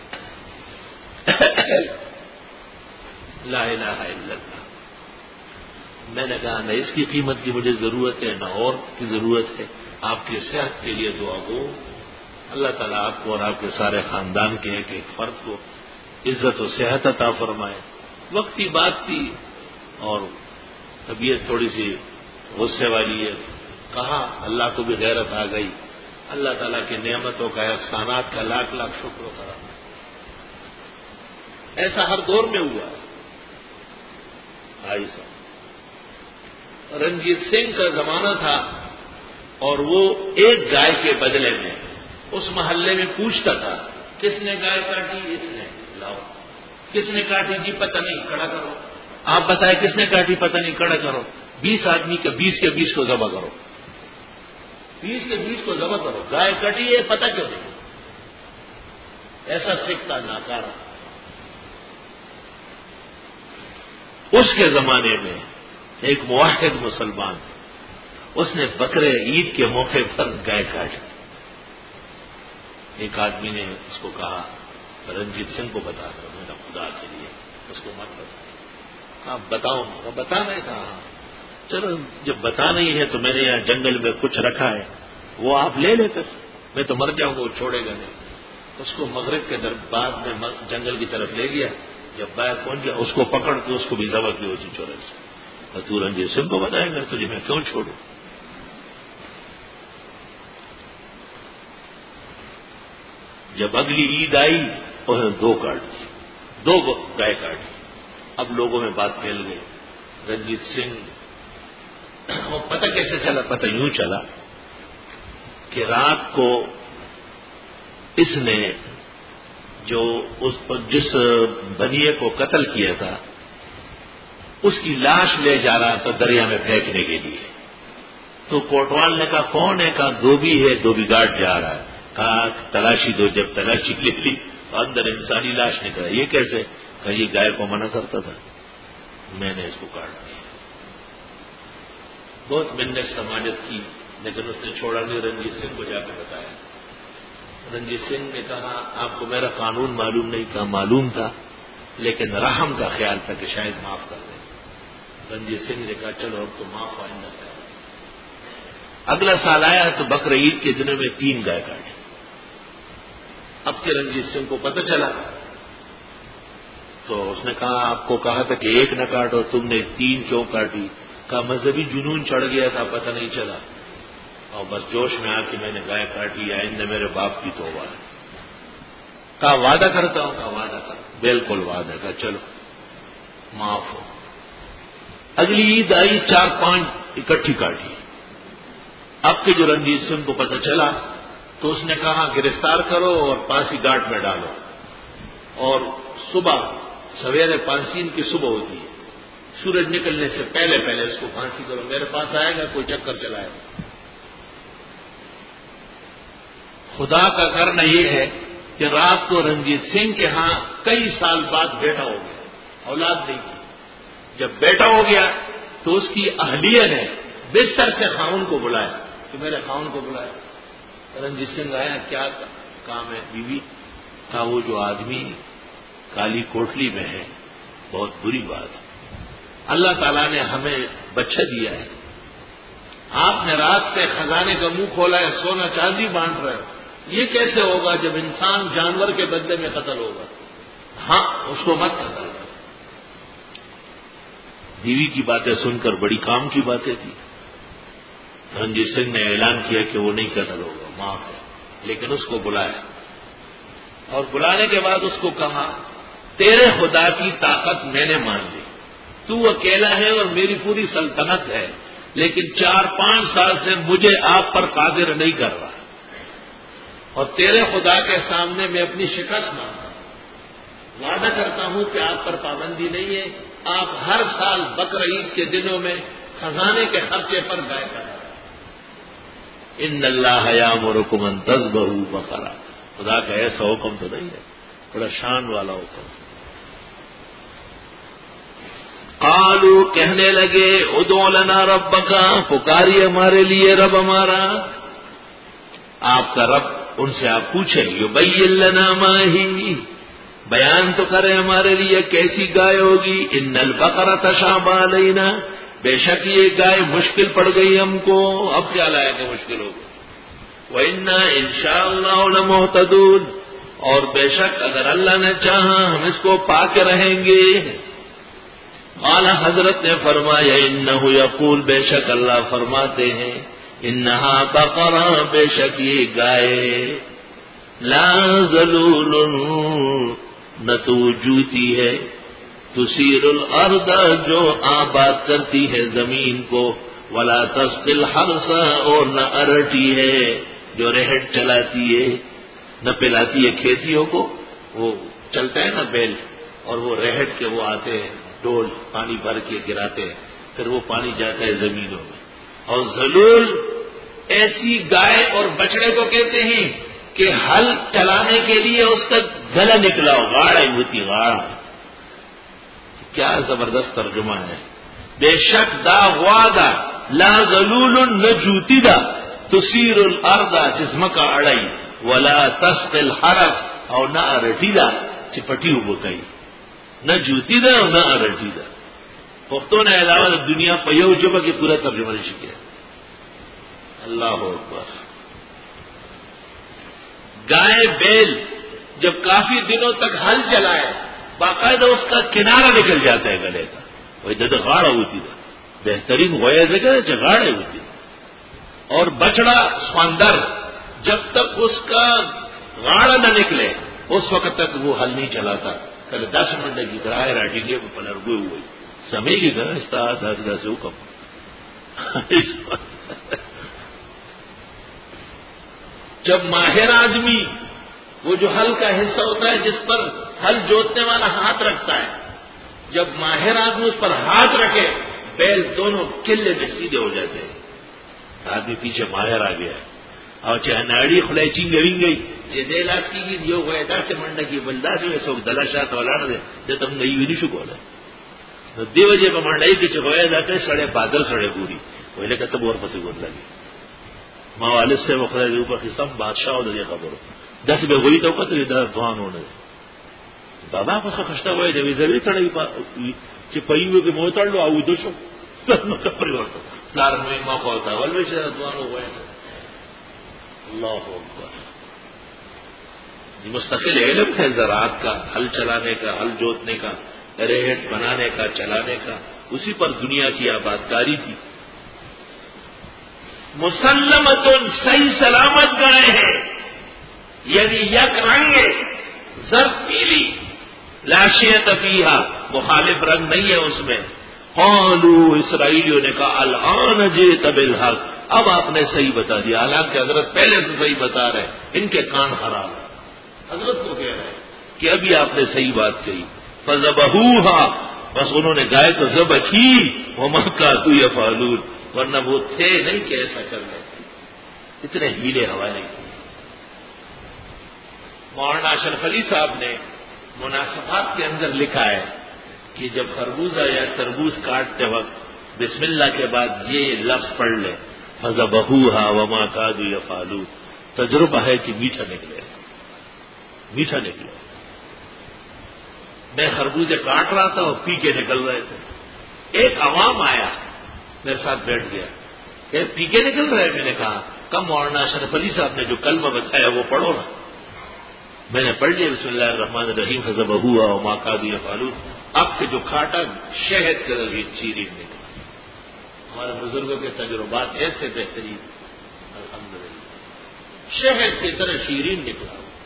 کر لا الہ الا اللہ۔ میں نے کہا نہ اس کی قیمت کی مجھے ضرورت ہے نہ اور کی ضرورت ہے، آپ کی صحت کے لیے دعا گو، اللہ تعالیٰ آپ کو اور آپ کے سارے خاندان کے ایک ایک فرد کو عزت و صحت عطا فرمائے۔ وقتی بات تھی اور طبیعت تھوڑی سی غصے والی ہے، کہا اللہ کو بھی غیرت آ گئی، اللہ تعالیٰ کی نعمتوں کا احسانات کا لاکھ لاکھ شکر کرا۔ ایسا ہر دور میں ہوا ہے۔ بھائی صاحب رنجیت سنگھ کا زمانہ تھا اور وہ ایک گائے کے بدلے میں اس محلے میں پوچھتا تھا کس نے گائے کاٹی، اس نے، لاؤ، کس نے کاٹی، جی پتہ نہیں، کھڑا کرو، آپ بتائیں کس نے کاٹی، پتہ نہیں، کھڑا کرو، بیس آدمی کے بیس کے بیس کو ذبح کرو، بیس کے بیس کو ذبح کرو، گائے کٹی ہے پتہ کیوں نہیں؟ ایسا سکھتا ناکارا۔ اس کے زمانے میں ایک موحد مسلمان، اس نے بقرے عید کے موقع پر گائے کاٹی۔ ایک آدمی نے اس کو کہا رنجیت سنگھ کو بتا دو، میں نے خدا کے لیے اس کو مت بتا۔ کہا بتاؤں، بتانا ہے، کہا چلو جب بتا نہیں ہے تو میں نے یہاں جنگل میں کچھ رکھا ہے، وہ آپ لے لے کر، میں تو مر جاؤں گا، وہ چھوڑے گا نہیں۔ اس کو مغرب کے در بعد میں جنگل کی طرف لے گیا، جب باہر پہنچ گیا اس کو پکڑ کے اس کو بھی ذبح کی اسی چورے سے۔ اور تو رنجیت سنگھ کو بتائے گا تجھے میں کیوں چھوڑوں؟ جب اگلی عید آئی انہوں نے دو کاٹ دی، دو گائے کاٹی۔ اب لوگوں میں بات پھیل گئی، رنجیت سنگھ، وہ پتہ کیسے چلا؟ پتہ یوں چلا کہ رات کو اس نے جو اس پر جس بنیے کو قتل کیا تھا اس کی لاش لے جا رہا تھا دریا میں پھینکنے کے لیے، تو کوٹوال نے کہا کون ہے؟ کہا دھوبی ہے، دھوبی گارڈ جا رہا ہے۔ کہا تلاشی دو، جب تلاشی لے لی تو اندر انسانی لاش نکلا۔ یہ کیسے؟ کہا یہ گائے کو منع کرتا تھا، میں نے اس کو کاٹ دیا۔ بہت منت سماجت کی لیکن اس نے چھوڑا نہیں، رنجیت سنگھ کو جا کے بتایا۔ رنجیت سنگھ نے کہا آپ کو میرا قانون معلوم نہیں؟ کہا معلوم تھا لیکن رحم کا خیال تھا کہ شاید معاف کر دیں۔ رنجیت سنگھ نے کہا چلو اب تو معاف آئندہ کریں۔ اگلا سال آیا تو بقر عید کے دنوں میں تین گائے کاٹی۔ اب کے رنجیت سنگھ کو پتہ چلا تو اس نے کہا آپ کو کہا تھا کہ ایک نہ کاٹو، تم نے تین کیوں کاٹی؟ کہا مذہبی جنون چڑھ گیا تھا، پتہ نہیں چلا، اور بس جوش میں آ کے میں نے گائے کاٹی، آئندہ میرے باپ کی توبہ ہے۔ کہا وعدہ کرتا ہوں؟ کہا وعدہ کر، بالکل وعدہ کر، چلو معاف ہو۔ اگلی عید آئی، چار پانچ اکٹھی کاٹی۔ اب کے جو رنجیت سنگھ کو پتہ چلا تو اس نے کہا گرفتار کرو اور پانسی گھاٹ میں ڈالو، اور صبح سویرے پانسین کی صبح ہوتی ہے، سورج نکلنے سے پہلے پہلے اس کو پھانسی کرو، میرے پاس آئے گا، کوئی چکر چلائے گا۔ خدا کا کرنا یہ ہے کہ رات کو رنجیت سنگھ کے ہاں کئی سال بعد بیٹا ہو گیا، اولاد نہیں تھی۔ جب بیٹا ہو گیا تو اس کی اہلیہ نے بستر سے خاون کو بلایا کہ میرے خاون کو بلایا۔ رنجیت سنگھ آیا، کیا کام ہے بیوی؟ کہا وہ جو آدمی کالی کوٹلی میں ہے بہت بری بات ہے، اللہ تعالیٰ نے ہمیں بچہ دیا ہے، آپ نے رات سے خزانے کا منہ کھولا ہے، سونا چاندی بانٹ رہے ہو، یہ کیسے ہوگا جب انسان جانور کے بدلے میں قتل ہوگا؟ ہاں اس کو مت قتل کر۔ بیوی کی باتیں سن کر بڑی کام کی باتیں تھی، رنجیت سنگھ نے اعلان کیا کہ وہ نہیں قتل ہوگا، معاف ہے، لیکن اس کو بلایا اور بلانے کے بعد اس کو کہا تیرے خدا کی طاقت میں نے مان لی، تو اکیلا ہے اور میری پوری سلطنت ہے، لیکن چار پانچ سال سے مجھے آپ پر قادر نہیں کر رہا، اور تیرے خدا کے سامنے میں اپنی شکست مانتا ہوں، وعدہ کرتا ہوں کہ آپ پر پابندی نہیں ہے، آپ ہر سال بقر عید کے دنوں میں خزانے کے خرچے پر گائے کریں۔ ان اللہ یامرکم ان تذبحوا بقرہ، خدا کا ایسا حکم تو نہیں ہے، بڑا شان والا حکم۔ قالوا کہنے لگے ادع لنا ربک، پکاری ہمارے لیے رب ہمارا. آپ کا رب ان سے آپ پوچھیں یبین لنا ما ہی، بیان تو کرے ہمارے لیے کیسی گائے ہوگی. ان البقرہ تشابہ علینا، بے شک یہ گائے مشکل پڑ گئی ہم کو، اب کیا لائے کہ مشکل ہوگی. وَإِنَّا إِن شَاءَ اللَّهُ لَمُهْتَدُونَ، اور بے شک اگر اللہ نے چاہا ہم اس کو پا کے رہیں گے. قال حضرت نے فرمایا انه یقول، بے شک اللہ فرماتے ہیں انہا بقرہ، بے شک یہ گائے لا ذلول، نہ تو جوتی ہے، تثیر الارض، جو آباد کرتی ہے زمین کو، ولا تسقی الحرث، اور نہ ارٹی ہے جو رہٹ چلاتی ہے، نہ پلاتی ہے کھیتیوں کو. وہ چلتا ہے نا بیل، اور وہ رہٹ کے وہ آتے ہیں ڈول پانی بھر کے گراتے ہیں، پھر وہ پانی جاتا ہے زمینوں میں. اور ذلول ایسی گائے اور بچڑے کو کہتے ہیں کہ ہل چلانے کے لیے اس کا گلا نکلا ہو، گاڑ ہوتی گاڑ. کیا زبردست ترجمہ ہے. بے شک دا غوادا لا ذلول، نہ جوتی دا، تثیر الارض، جسم کا اڑائی، ولا تسقی الحرث، اور نہ ارٹی دا چپٹی ہو گئی، نہ جوتی دا اور نہ ارٹی دا. پختوں نے علاوہ دنیا پیو جبہ کے پورا ترجمہ نہیں شکیا. اللہ اکبر. گائے بیل جب کافی دنوں تک ہل چلائے، باقاعدہ اس کا کنارہ نکل جاتا ہے گلے کا، وہی دد گاڑ ہوتی تھا، بہترین گویا دیکھا گاڑ ہوتی. اور بچڑا سواندر جب تک اس کا گاڑا نہ نکلے اس وقت تک وہ ہل نہیں چلاتا. کل دس منٹ کی گرائے راٹینگے کو پلر گئے ہوئے سمے کی گھر استاد سے حکم. جب ماہر آدمی وہ جو ہل کا حصہ ہوتا ہے جس پر ہل جوتنے والا ہاتھ رکھتا ہے، جب ماہر آدمی اس پر ہاتھ رکھے بیل دونوں کلے میں سیدھے ہو جاتے ہیں. آدمی پیچھے ماہر آ گیا اور چاہے ناڑی خلائی چنگ گئی گئی جدے لاس کی گی یہ گئے سے منڈا کی بلدا سے سو دلاشات والا دے جب تم گئی ہوئی نہیں شکو ہے دی وجہ پہ منڈائی کے چکویا جاتے سڑے بادل سڑے پوری وہ لے کر تب اور پسی گود لگی. ماں والد سے وہ خدا اوپر قسم بادشاہ ہو یہ خبر دس میں ہوئی تو کت دھوان ہونے دادا کو خشتا ہوا جب ضروری تڑی پئی ہوئے کہ مو تڑ لو آؤ دو شو پریورتن پلار میں موقع ہوتا ہے ولوی سے دھوان ہوا ہے. اللہ اکبر. مستقل علم ہے زراعت کا، ہل چلانے کا، ہل جوتنے کا، ریہٹ بنانے کا، چلانے کا، اسی پر دنیا کی آبادکاری تھی. مسلمتن، صحیح سلامت گائے ہیں، یعنی یک رنگ زرد پیلی، لاشیت فیہا، مخالف رنگ نہیں ہے اس میں. قالوا، اسرائیلیوں نے کہا الآن جئت بالحق، اب آپ نے صحیح بتا دیا، حالانکہ حضرت پہلے سے صحیح بتا رہے، ان کے کان خراب ہے. حضرت کو کہہ رہے ہیں کہ ابھی آپ نے صحیح بات کہی. فذبحوها، بس انہوں نے گائے تو ذبح کی، وما كانوا يفعلون، ورنہ وہ تھے نہیں کہ ایسا کر لیں، اتنے ہیلے ہوائے نہیں تھے. مولانا اشرف علی صاحب نے مناسبات کے اندر لکھا ہے کہ جب خربوزہ یا تربوز کاٹتے وقت بسم اللہ کے بعد یہ لفظ پڑھ لے فذبحوها وما كانوا يفعلون، تجربہ ہے کہ میٹھا نکلے، میٹھا نکلے. میں خربوزے کاٹ رہا تھا اور پی کے نکل رہے تھے. ایک عوام آیا میرے ساتھ بیٹھ گیا کہ پی کے نکل رہے. میں نے کہا کم مولانا اشرف علی صاحب نے جو کلمہ بتایا وہ پڑھو نا. میں نے پڑھ لیا بسم اللہ الرحمن الرحیم فذبحوها وما كانوا يفعلون. اب کے جو کھاٹا شہد کے ذریعے چیرین نکلا. ہمارے بزرگوں کے تجربات ایسے بہترین، الحمدللہ شہد کی طرح شیرین نکلا.